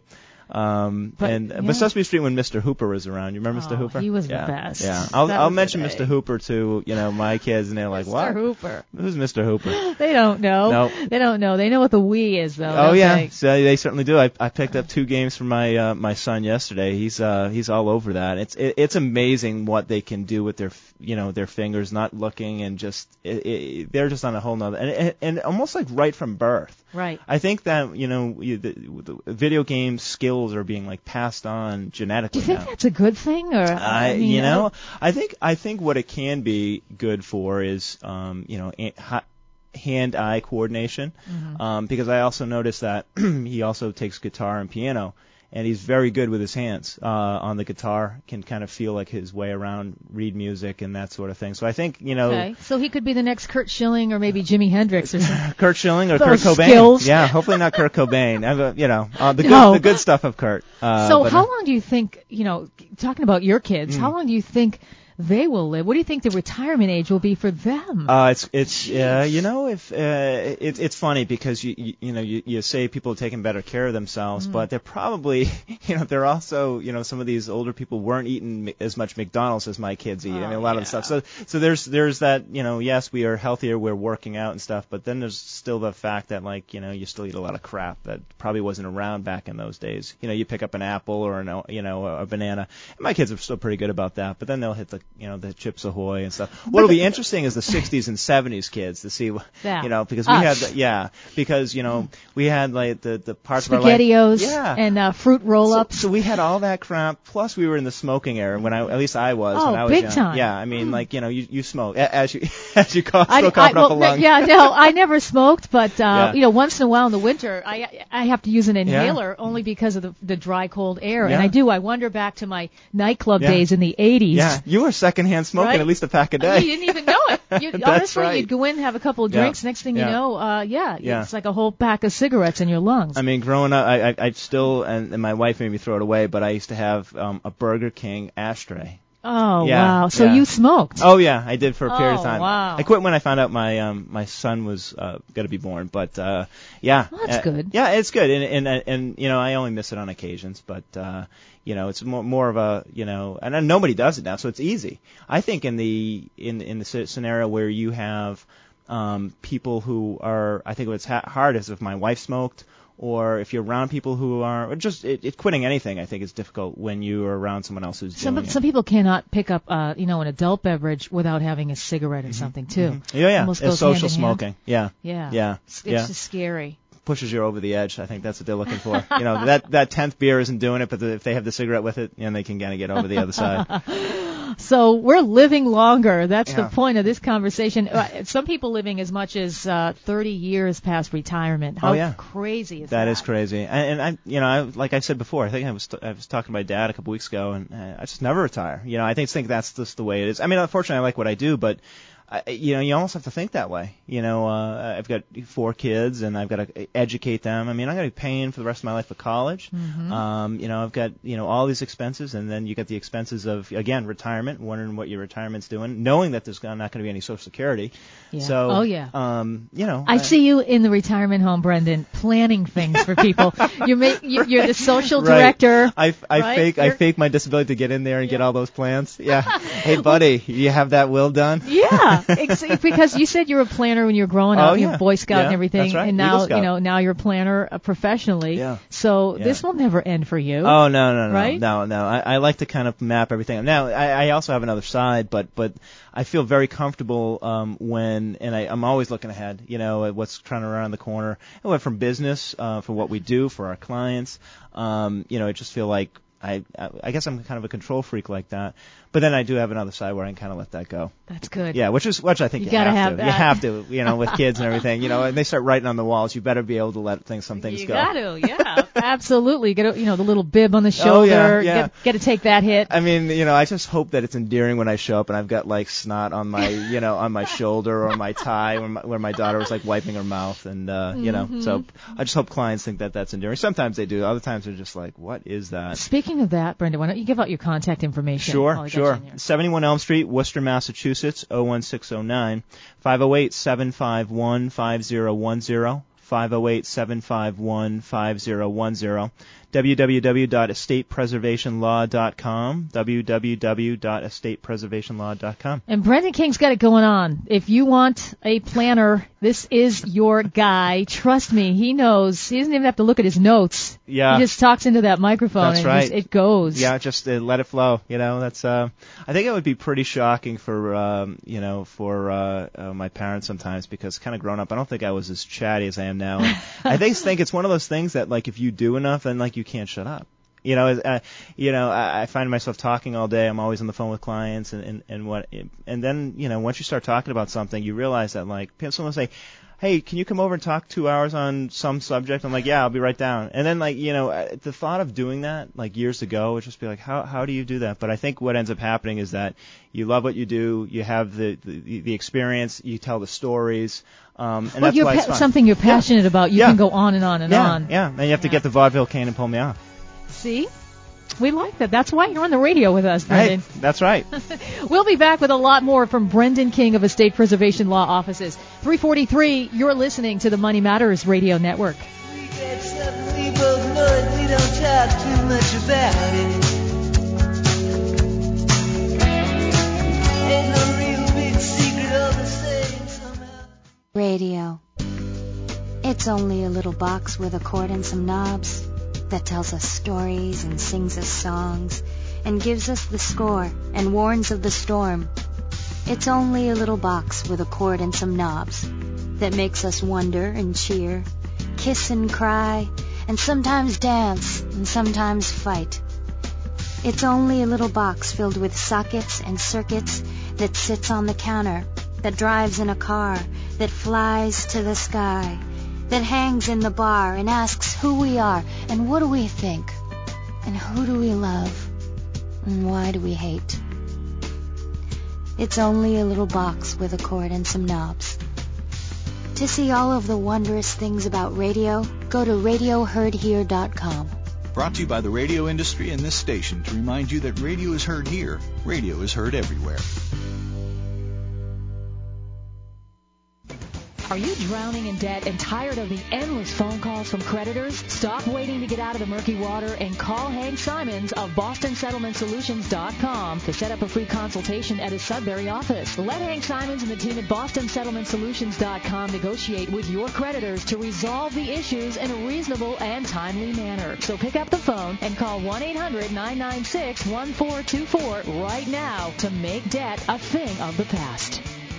Um,
But,
and
yeah.
but Sesame Street when Mister Hooper was around. You remember Mister
Oh,
Hooper?
he was the
yeah.
best.
Yeah, I'll
That
I'll
was the
mention
day.
Mister Hooper to you know my kids, and they're like,
Mister
what?
Hooper.
Who's Mister Hooper?
They don't know.
Nope.
They don't know. They know what the Wii is, though.
Oh
don't
yeah,
they?
so they certainly do. I I picked up two games for my uh, my son yesterday. He's uh he's all over that. It's it, it's amazing what they can do with their f- you know their fingers, not looking, and just it, it, they're just on a whole nother and and, and almost like right from birth.
Right.
I think that you know you, the, the video game skills are being like passed on genetically
Do you think
now.
that's a good thing, or
I,
I mean,
you know,
I-
I think I think what it can be good for is, um, you know, an- hi- hand-eye coordination,
Mhm.
um, because I also noticed that he also takes guitar and piano, and he's very good with his hands uh, on the guitar, can kind of feel like his way around, read music and that sort of thing. So I think, you know...
Okay, so he could be the next Kurt Schilling or maybe Jimi Hendrix or something.
Kurt Schilling or
Those
Kurt Cobain.
skills.
Yeah, hopefully not Kurt Cobain. I've, uh, you know, uh, the, good,
No.
the good stuff of Kurt. Uh,
So
but,
how
uh,
long do you think, you know, talking about your kids,
Mm.
how long do you think they will live? What do you think the retirement age will be for them?
Uh, it's it's uh, you know if uh, it, it's funny because you you, you know you, you say people are taking better care of themselves,
Mm.
but they're probably you know they're also you know some of these older people weren't eating mi- as much McDonald's as my kids eat. I mean a lot of the stuff. So so there's there's that you know yes we are healthier, we're working out and stuff, but then there's still the fact that like you know you still eat a lot of crap that probably wasn't around back in those days. You know you pick up an apple or an you know a banana. My kids are still pretty good about that, but then they'll hit the you know the Chips Ahoy and stuff. What'll be interesting is the sixties and seventies kids to see,
Yeah.
you know, because we
Us.
had, the, yeah, because you know we had like the the parts of our life,
SpaghettiOs
yeah,
and uh, fruit roll-ups.
So, so we had all that crap. Plus, we were in the smoking era when I, at least I was
Oh,
when I was
big
young.
time.
Yeah, I mean, like you know, you you smoke a- as you as you cough,
I,
still
I,
coughing
well,
up a lung.
Yeah, no, I never smoked, but uh,
Yeah.
you know, once in a while in the winter, I I have to use an inhaler only because of the the dry, cold air,
Yeah.
and I do. I wander back to my nightclub
Yeah.
days in the eighties.
Yeah, you were secondhand smoking
Right?
at least a pack a day.
You didn't even know it. You,
That's
honestly,
right.
you'd go in, have a couple of
Yeah.
drinks. Next thing
Yeah.
you know, uh, yeah,
Yeah.
it's like a whole pack of cigarettes in your lungs.
I mean, growing up, I, I, I still, and, and my wife made me throw it away, but I used to have um, a Burger King ashtray.
Oh
Yeah,
wow! So
yeah.
you smoked?
Oh yeah, I did for a period
Oh,
of time.
wow.
I quit when I found out my um my son was uh, going to be born, but uh yeah,
Well, that's
uh,
good.
Yeah, it's good, and and and, and you know I only miss it on occasions, but uh you know it's more more of a you know and then nobody does it now, so it's easy. I think in the in in the sce- scenario where you have um people who are, I think what's ha- hard is if my wife smoked. Or if you're around people who are, or just it, it, quitting anything, I think is difficult when you are around someone else who's
Some
doing it.
some people cannot pick up, uh, you know, an adult beverage without having a cigarette or something too.
Mhm. Yeah, yeah.
Almost
It's
goes
social
hand in hand.
smoking. Yeah.
Yeah.
Yeah.
It's, it's
yeah.
just scary.
Pushes you over the edge. I think that's what they're looking for. You know, that that tenth beer isn't doing it, but the, if they have the cigarette with it, and they can kind of get over the other side.
So we're living longer. That's
Yeah.
the point of this conversation. Uh, Some people living as much as uh, thirty years past retirement. How
Oh, yeah.
crazy is that?
That is crazy. And, and I, you know, I, like I said before, I think I was t- I was talking to my dad a couple weeks ago, and uh, I just never retire. You know, I think think that's just the way it is. I mean, unfortunately, I like what I do, but. I, you know, you almost have to think that way. You know, uh, I've got four kids, and I've got to educate them. I mean, I'm going to be paying for the rest of my life for college.
Mhm.
Um, you know, I've got you know all these expenses, and then you got the expenses of again retirement, wondering what your retirement's doing, knowing that there's not going to be any Social Security.
Yeah.
So,
Oh, yeah.
Um, you know,
I see you in the retirement home, Brendan, planning things for people. you make, you, you're the social
Right.
director.
I, I
right?
fake I
You're-
fake my disability to get in there and get all those plans. Yeah. Hey, buddy, you have that will done?
Yeah, ex- because you said you were a planner when you were growing up,
Oh,
you
yeah.
were Boy Scout
Yeah,
and everything,
that's right.
and
Eagle
now
Scout.
you know now you're a planner uh, professionally.
Yeah.
So
Yeah.
this will never end for you.
Oh no no no
Right?
no no! I, I like to kind of map everything. Now I, I also have another side, but but I feel very comfortable um, when, and I, I'm always looking ahead. You know, at what's trying to around the corner. I went from business uh, for what we do for our clients. Um, you know, I just feel like I I guess I'm kind of a control freak like that. But then I do have another side where I can kind of let that go.
That's good.
Yeah, which is which I think
You
you,
gotta
have,
have
to.
that.
You have to, you know, with kids and everything. You know, and they start writing on the walls. You better be able to let things, some things
You
go.
got to, yeah, absolutely. Get a, you know the little bib on the
Oh,
shoulder.
yeah, yeah.
Get, get to take that hit.
I mean, you know, I just hope that it's endearing when I show up and I've got like snot on my, you know, on my shoulder or my tie, where my, where my daughter was like wiping her mouth, and uh, you know,
Mhm.
so I just hope clients think that that's endearing. Sometimes they do. Other times they're just like, what is that?
Speaking of that, Brenda, why don't you give out your contact information? while I
Sure,
got
sure.
you in here?
seventy-one Elm Street, Worcester, Massachusetts, oh one six oh nine, five oh eight, seven five one, five oh one oh, five oh eight, seven five one, five oh one oh, w w w dot estate preservation law dot com, w w w dot estate preservation law dot com.
And Brendan King's got it going on. If you want a planner, this is your guy. Trust me, he knows. He doesn't even have to look at his notes.
Yeah.
He just talks into that microphone
That's
and
right.
just, it goes.
Yeah, just uh, let it flow. You know, that's. Uh, I think it would be pretty shocking for um, you know for uh, uh, my parents sometimes, because kind of grown up, I don't think I was as chatty as I am now. And I think think it's one of those things that like if you do enough, then like you can't shut up. You know, uh, you know, I, I find myself talking all day. I'm always on the phone with clients, and, and, and what, and then you know, once you start talking about something, you realize that like someone will say, hey, can you come over and talk two hours on some subject? I'm like, yeah, I'll be right down. And then, like, you know, uh, the thought of doing that, like, years ago, would just be like, how how do you do that? But I think what ends up happening is that you love what you do, you have the the, the experience, you tell the stories, um, and
well,
that's
you're
why
pa-
it's fun.
something you're passionate
yeah.
about. You
yeah.
can go on and on and
yeah.
on.
Yeah, and you have to get the vaudeville cane and pull me off.
See? We like that. That's why you're on the radio with us, Brendan.
Hey, that's right.
We'll be back with a lot more from Brendan King of Estate Preservation Law Offices. three forty-three, you're listening to the Money Matters Radio Network.
We get something we both know it, we don't talk too much about it. Ain't no real big secret, all the same somehow.
Radio. It's only a little box with a cord and some knobs that tells us stories and sings us songs and gives us the score and warns of the storm. It's only a little box with a cord and some knobs that makes us wonder and cheer, kiss and cry, and sometimes dance and sometimes fight. It's only a little box filled with sockets and circuits that sits on the counter, that drives in a car, that flies to the sky, that hangs in the bar and asks who we are and what do we think and who do we love and why do we hate. It's only a little box with a cord and some knobs. To see all of the wondrous things about radio, go to radio heard here dot com.
Brought to you by the radio industry and this station to remind you that radio is heard here. Radio is heard everywhere.
Are you drowning in debt and tired of the endless phone calls from creditors? Stop waiting to get out of the murky water and call Hank Simons of Boston Settlement Solutions dot com to set up a free consultation at his Sudbury office. Let Hank Simons and the team at Boston Settlement Solutions dot com negotiate with your creditors to resolve the issues in a reasonable and timely manner. So pick up the phone and call one eight hundred nine nine six one four two four right now to make debt a thing of the past.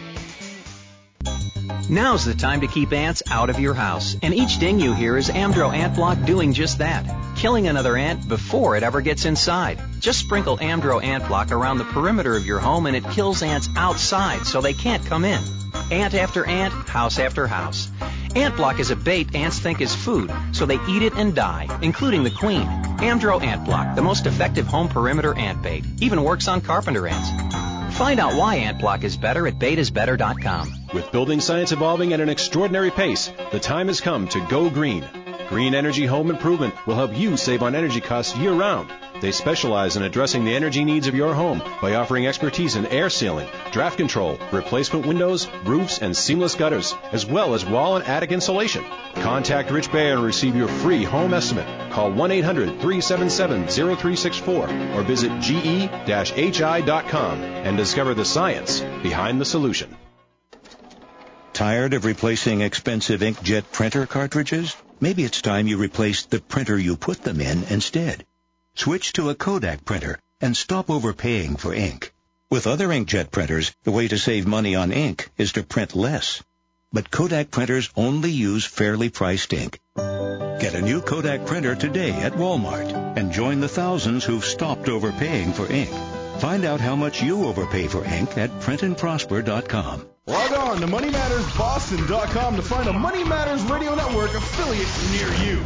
Now's the time to keep ants out of your house, and each ding you hear is Amdro Ant Block doing just that, killing another ant before it ever gets inside. Just sprinkle Amdro Ant Block around the perimeter of your home and it kills ants outside so they can't come in. Ant after ant, house after house. Ant Block is a bait ants think is food, so they eat it and die, including the queen. Amdro Ant Block, the most effective home perimeter ant bait, even works on carpenter ants. Find out why Ant Block is better at bait is better dot com.
With building science evolving at an extraordinary pace, the time has come to go green. Green Energy Home Improvement will help you save on energy costs year-round. They specialize in addressing the energy needs of your home by offering expertise in air sealing, draft control, replacement windows, roofs, and seamless gutters, as well as wall and attic insulation. Contact Rich Bayer and receive your free home estimate. Call one eight hundred three seven seven zero three six four or visit G E H I dot com and discover the science behind the solution.
Tired of replacing expensive inkjet printer cartridges? Maybe it's time you replaced the printer you put them in instead. Switch to a Kodak printer and stop overpaying for ink. With other inkjet printers, the way to save money on ink is to print less. But Kodak printers only use fairly priced ink. Get a new Kodak printer today at Walmart and join the thousands who've stopped overpaying for ink. Find out how much you overpay for ink at print and prosper dot com.
Log on to money matters boston dot com to find a Money Matters Radio Network affiliate near you.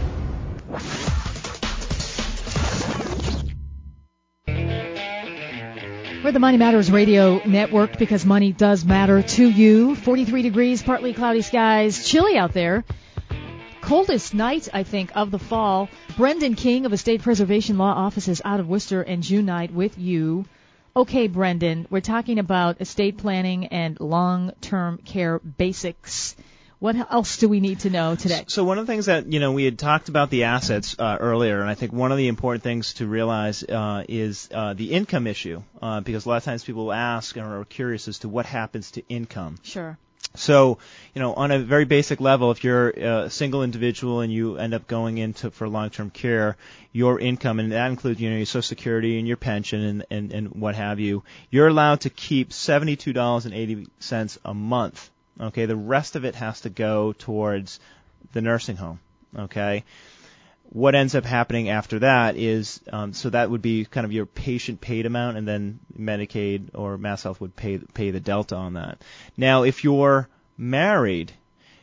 We're the Money Matters Radio Network because money does matter to you. forty-three degrees, partly cloudy skies, chilly out there. Coldest night, I think, of the fall. Brendan King of Estate Preservation Law Offices out of Worcester and June night with you. Okay, Brendan, we're talking about estate planning and long-term care basics. What else do we need to know today?
So one of the things that, you know, we had talked about the assets uh, earlier, and I think one of the important things to realize uh, is uh, the income issue, uh, because a lot of times people ask and are curious as to what happens to income.
Sure.
So, you know, on a very basic level, if you're a single individual and you end up going into for long-term care, your income, and that includes, you know, your Social Security and your pension and, and, and what have you, you're allowed to keep seventy-two dollars and eighty cents a month. Okay, the rest of it has to go towards the nursing home. Okay. What ends up happening after that is, um, so that would be kind of your patient paid amount, and then Medicaid or MassHealth would pay pay the delta on that. Now, if you're married,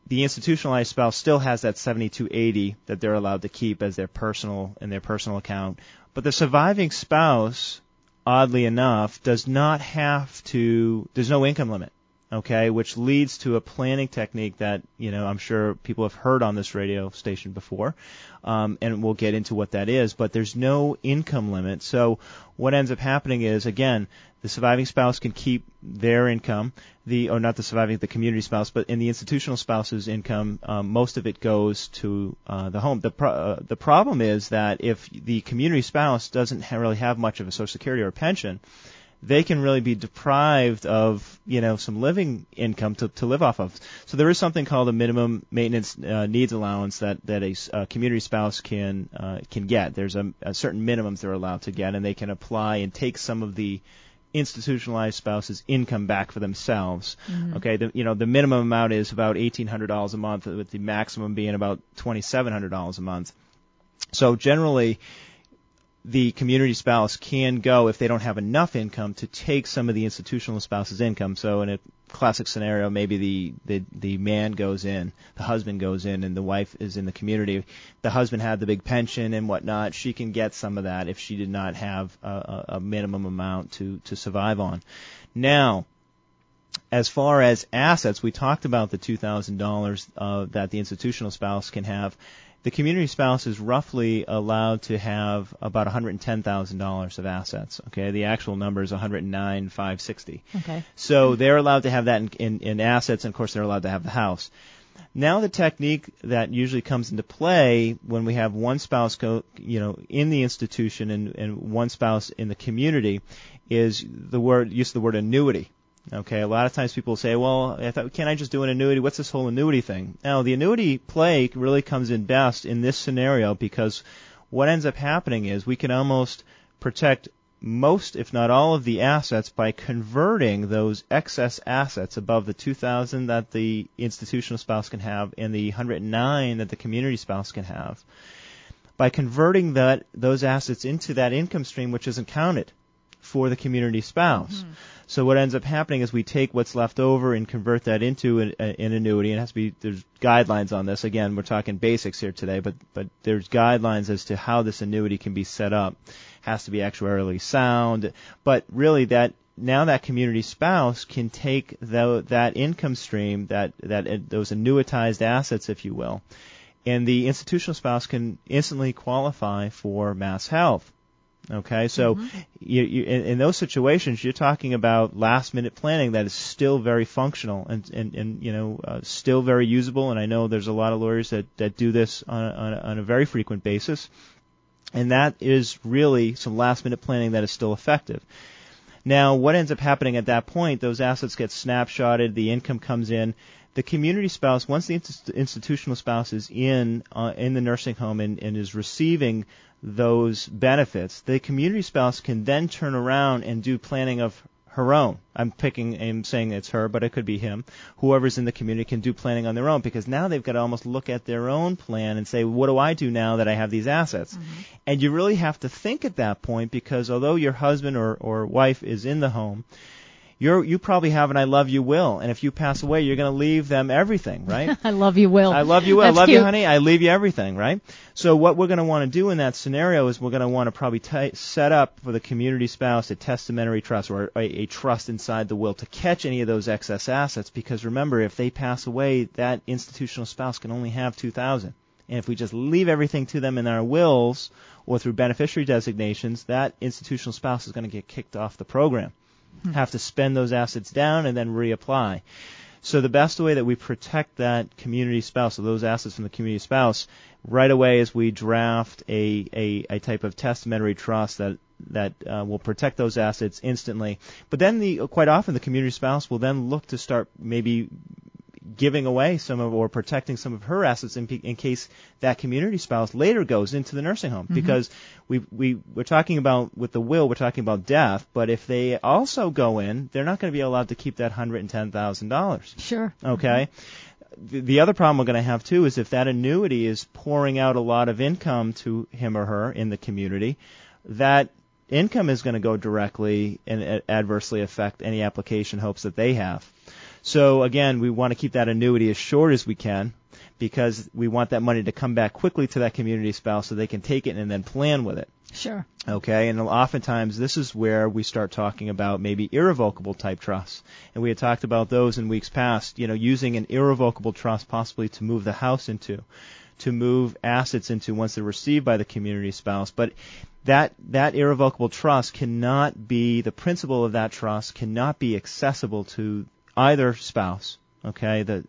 the institutionalized spouse still has that seventy-two eighty that they're allowed to keep as their personal in their personal account. But the surviving spouse, oddly enough, does not have to. There's no income limit. Okay, which leads to a planning technique that, you know, I'm sure people have heard on this radio station before, um, and we'll get into what that is, but there's no income limit. So what ends up happening is, again, the surviving spouse can keep their income, the or not the surviving, the community spouse, but in the institutional spouse's income, um, most of it goes to uh, the home. The, pro- uh, the problem is that if the community spouse doesn't ha- really have much of a Social Security or a pension, they can really be deprived of, you know, some living income to, to live off of. So there is something called a minimum maintenance uh, needs allowance that, that a uh, community spouse can uh, can get. There's a, a certain minimums they're allowed to get, and they can apply and take some of the institutionalized spouse's income back for themselves. Mm-hmm. Okay, the, you know, the minimum amount is about eighteen hundred dollars a month, with the maximum being about twenty-seven hundred dollars a month. So generally, the community spouse can go, if they don't have enough income, to take some of the institutional spouse's income. So in a classic scenario, maybe the, the, the man goes in, the husband goes in, and the wife is in the community. The husband had the big pension and whatnot. She can get some of that if she did not have a, a minimum amount to, to survive on. Now, as far as assets, we talked about the two thousand dollars uh, that the institutional spouse can have. The community spouse is roughly allowed to have about one hundred ten thousand dollars of assets. Okay, the actual number is one hundred nine thousand five hundred sixty.
Okay.
So they're allowed to have that in, in, in assets, and of course they're allowed to have the house. Now the technique that usually comes into play when we have one spouse go, you know, in the institution and, and one spouse in the community is the word use of the word annuity. Okay, a lot of times people say, well, I thought, can't I just do an annuity? What's this whole annuity thing? Now, the annuity play really comes in best in this scenario because what ends up happening is we can almost protect most, if not all, of the assets by converting those excess assets above the two thousand dollars that the institutional spouse can have and the one hundred nine dollars that the community spouse can have, by converting that those assets into that income stream which isn't counted for the community spouse. Mm-hmm. So what ends up happening is we take what's left over and convert that into an, an annuity. And it has to be, there's guidelines on this. Again, we're talking basics here today, but, but there's guidelines as to how this annuity can be set up. Has to be actuarially sound. But really that, now that community spouse can take the, that income stream, that, that, those annuitized assets, if you will, and the institutional spouse can instantly qualify for mass health. Okay, so mm-hmm. you, you, in, in those situations, you're talking about last-minute planning that is still very functional and, and, and you know, uh, still very usable. And I know there's a lot of lawyers that, that do this on a, on, a, on a very frequent basis. And that is really some last-minute planning that is still effective. Now, what ends up happening at that point, those assets get snapshotted, the income comes in. The community spouse, once the inst- institutional spouse is in uh, in the nursing home and, and is receiving those benefits, the community spouse can then turn around and do planning of her own. I'm picking, I'm saying it's her, but it could be him. Whoever's in the community can do planning on their own because now they've got to almost look at their own plan and say, what do I do now that I have these assets? Mm-hmm. And you really have to think at that point because although your husband or, or wife is in the home, You're, you probably have an I love you will, and if you pass away, you're going to leave them everything, right?
I love you will.
I love you will.
That's
I love
cute.
you, honey. I leave you everything, right? So what we're going to want to do in that scenario is we're going to want to probably t- set up for the community spouse a testamentary trust or a, a trust inside the will to catch any of those excess assets because remember, if they pass away, that institutional spouse can only have two thousand dollars. And if we just leave everything to them in our wills or through beneficiary designations, that institutional spouse is going to get kicked off the program. Hmm. Have to spend those assets down and then reapply. So the best way that we protect that community spouse, or those assets from the community spouse, right away is we draft a, a, a type of testamentary trust that that uh, will protect those assets instantly. But then the quite often the community spouse will then look to start maybe giving away some of or protecting some of her assets in, in case that community spouse later goes into the nursing home. Mm-hmm. Because we, we, we're talking about, with the will, we're talking about death, but if they also go in, they're not going to be allowed to keep that one hundred ten thousand dollars.
Sure.
Okay? Mm-hmm. The, the other problem we're going to have, too, is if that annuity is pouring out a lot of income to him or her in the community, that income is going to go directly and adversely affect any application hopes that they have. So again, we want to keep that annuity as short as we can, because we want that money to come back quickly to that community spouse so they can take it and then plan with it.
Sure.
Okay, and oftentimes this is where we start talking about maybe irrevocable type trusts. And we had talked about those in weeks past, you know, using an irrevocable trust possibly to move the house into, to move assets into once they're received by the community spouse. But that that irrevocable trust cannot be, the principal of that trust cannot be accessible to either spouse. Okay, the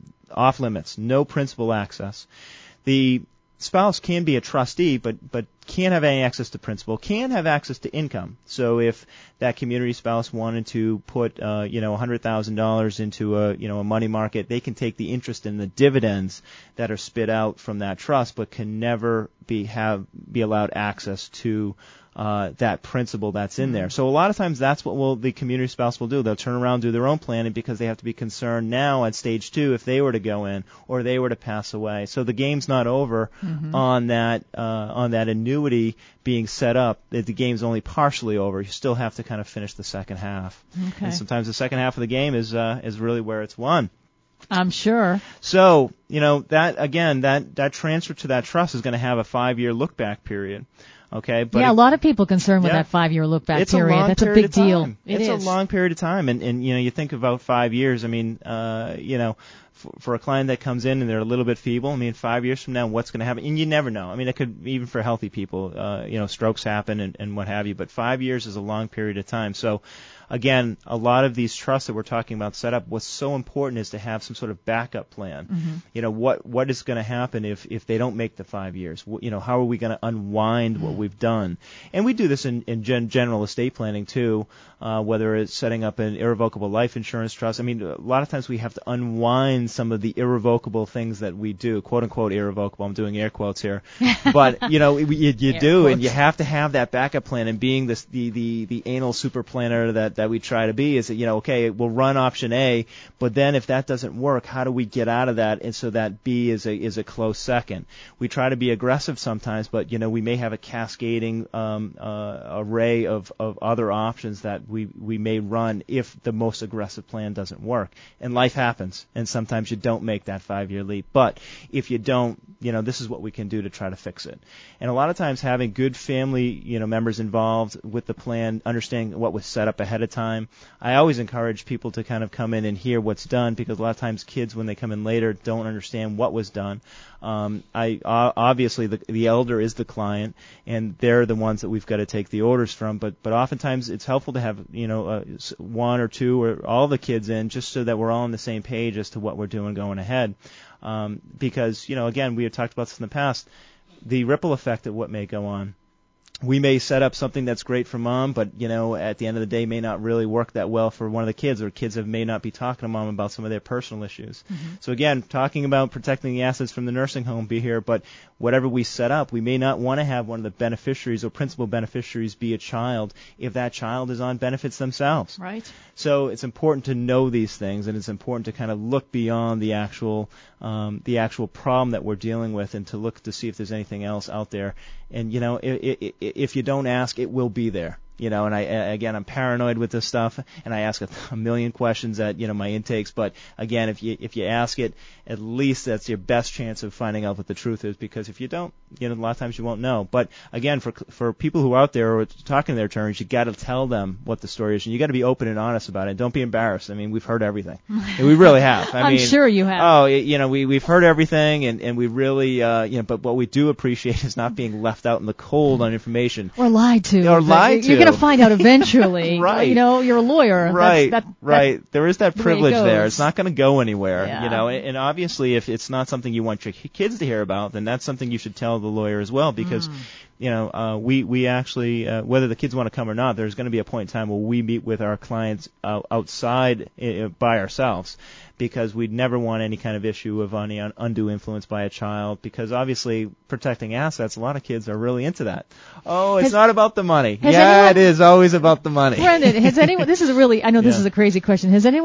off limits, no principal access. The spouse can be a trustee, but but can't have any access to principal, can have access to income. So if that community spouse wanted to put uh, you know one hundred thousand dollars into a you know a money market, they can take the interest in the dividends that are spit out from that trust, but can never be have be allowed access to uh, that principal that's in there. So a lot of times that's what will the community spouse will do. They'll turn around and do their own planning because they have to be concerned now at stage two if they were to go in or they were to pass away. So the game's not over mm-hmm. on that uh, on that annuity being set up. The game's only partially over. You still have to kind of finish the second half.
Okay.
And sometimes the second half of the game is uh, is really where it's won.
I'm sure.
So, you know, that again, that, that transfer to that trust is going to have a five-year look-back period. Okay, but
yeah,
it,
a lot of people concerned with
yeah,
that five-year look-back
it's
period.
A long
That's
period
a big
of
deal.
Time.
It
it's
is.
a long period of time, and and you know, you think about five years. I mean, uh, you know, for, for a client that comes in and they're a little bit feeble, I mean, five years from now, what's going to happen? And you never know. I mean, it could even for healthy people, uh, you know, strokes happen and, and what have you. But five years is a long period of time. So, again, a lot of these trusts that we're talking about set up, what's so important is to have some sort of backup plan.
Mm-hmm.
You know, what what is going to happen if, if they don't make the five years? You know, how are we going to unwind mm-hmm. what we've done? And we do this in, in gen- general estate planning, too, uh, whether it's setting up an irrevocable life insurance trust. I mean, a lot of times we have to unwind some of the irrevocable things that we do, quote-unquote irrevocable. I'm doing air quotes here. But, you know, you, you do, quotes. And you have to have that backup plan. And being this, the, the, the anal super planner that that we try to be is that, you know, okay, we'll run option A, but then if that doesn't work, how do we get out of that? And so that B is a is a close second. We try to be aggressive sometimes, but, you know, we may have a cascading um, uh, array of, of other options that we, we may run if the most aggressive plan doesn't work. And life happens, and sometimes you don't make that five-year leap. But if you don't, you know, this is what we can do to try to fix it. And a lot of times having good family, you know, members involved with the plan, understanding what was set up ahead of time. I always encourage people to kind of come in and hear what's done, because a lot of times kids, when they come in later, don't understand what was done. Um, I uh, obviously the the elder is the client, and they're the ones that we've got to take the orders from. But but oftentimes it's helpful to have, you know, uh, one or two or all the kids in, just so that we're all on the same page as to what we're doing going ahead. Um, because, you know, again, we have talked about this in the past, the ripple effect of what may go on. We may set up something that's great for mom, but, you know, at the end of the day may not really work that well for one of the kids, or kids have, may not be talking to mom about some of their personal issues. Mm-hmm. So, again, talking about protecting the assets from the nursing home be here, but whatever we set up, we may not want to have one of the beneficiaries or principal beneficiaries be a child if that child is on benefits themselves.
Right.
So it's important to know these things, and it's important to kind of look beyond the actual um, the actual problem that we're dealing with, and to look to see if there's anything else out there. And, you know, if, if you don't ask, it will be there. You know, and I, again, I'm paranoid with this stuff, and I ask a, a million questions at, you know, my intakes. But again, if you if you ask it, at least that's your best chance of finding out what the truth is. Because if you don't, you know, a lot of times you won't know. But again, for for people who are out there or talking to their attorneys, you got to tell them what the story is, and you got to be open and honest about it. Don't be embarrassed. I mean, we've heard everything. And we really have. I
I'm
mean,
sure you have.
Oh, you know, we we've heard everything, and and we really, uh, you know, but what we do appreciate is not being left out in the cold on information.
Or lied to.
Or lied
You're
to.
going to find out eventually.
Right.
You know, you're a lawyer.
Right.
That's, that,
right.
That's
there is that
the
privilege
way it
there.
goes.
It's not going to go anywhere.
Yeah.
You know, and, and obviously, if it's not something you want your kids to hear about, then that's something you should tell the lawyer as well, because. Mm. You know, uh, we we actually, uh, whether the kids want to come or not, there's going to be a point in time where we meet with our clients uh, outside uh, by ourselves, because we'd never want any kind of issue of any un- undue influence by a child, because obviously protecting assets, a lot of kids are really into that. Oh, it's has, not about the money. Yeah, anyone, it is always about the money.
Brendan, has anyone, this is a really, I know this yeah. is a crazy question, has anyone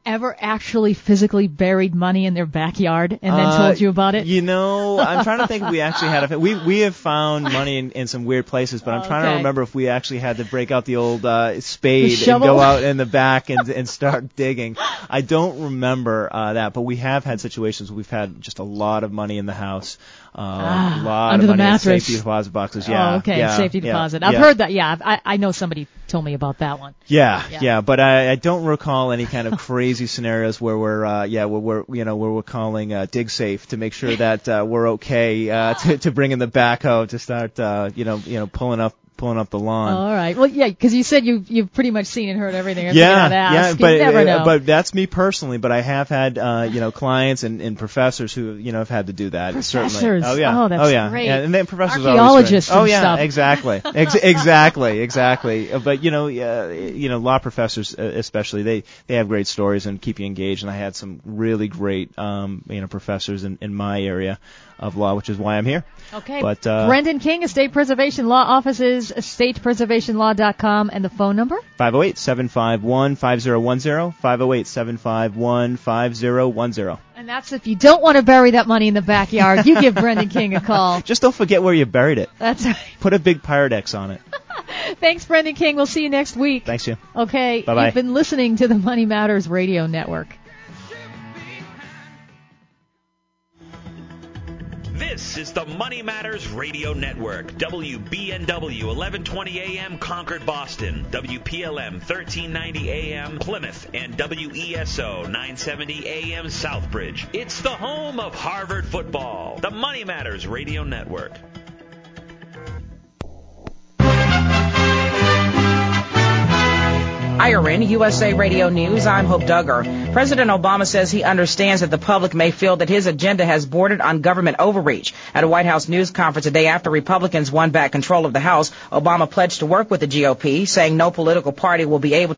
ever actually physically buried money in their backyard and then
Uh,
told you about it?
You know, I'm trying to think if we actually had a. We we have found money in, in some weird places, but I'm trying
Okay.
to remember if we actually had to break out the old uh, spade
The
and
shovel?
go out in the back and and start digging. I don't remember uh, that, but we have had situations where we've had just a lot of money in the house. Uh,
Ah,
a lot
under
of
the
money in
mattress.
safety deposit boxes. Yeah.
Oh, okay.
Yeah,
Safety
yeah,
deposit. I've
yeah.
heard that. Yeah, I, I know somebody told me about that one.
Yeah,
Yeah.
yeah, but I, I don't recall any kind of crazy scenarios where we're, uh, yeah, where we're, you know, where we're calling uh, DigSafe to make sure that uh, we're okay uh, to to bring in the backhoe to start, uh, you know, you know, pulling up pulling up the lawn.
All right. Well, yeah, because you said you you've pretty much seen and heard everything. Everything
Yeah,
I'd ask.
yeah,
You
but
never
uh,
know.
but that's me personally. But I have had uh, you know clients and, and professors who you know have had to do that.
Professors.
Certainly. Oh yeah.
Oh, that's
oh yeah.
great.
Yeah, and then professors
Archaeologists
are always
and
great. Oh yeah,
stuff.
exactly, Ex- exactly, exactly. Uh, But you know, uh, you know, law professors uh, especially they they have great stories and keep you engaged. And I had some really great um, you know professors in, in my area of law, which is why I'm here.
Okay.
But uh,
Brendan King, Estate Preservation Law Offices, estate preservation law dot com, and the phone number?
five oh eight, seven five one, five oh one oh, five oh eight, seven five one, five oh one oh.
And that's if you don't want to bury that money in the backyard, you give Brendan King a call.
Just don't forget where you buried it.
That's right.
Put a big Pyrex on it.
Thanks, Brendan King. We'll see you next week.
Thanks, you.
Okay.
Bye-bye.
You've been listening to the Money Matters Radio Network.
This is the Money Matters Radio Network. W B N W eleven twenty A M Concord, Boston. W P L M thirteen ninety A M Plymouth. And W E S O nine seventy A M Southbridge. It's the home of Harvard football. The Money Matters Radio Network.
Iron, U S A Radio News, I'm Hope Duggar. President Obama says he understands that the public may feel that his agenda has bordered on government overreach. At a White House news conference a day after Republicans won back control of the House, Obama pledged to work with the G O P, saying no political party will be able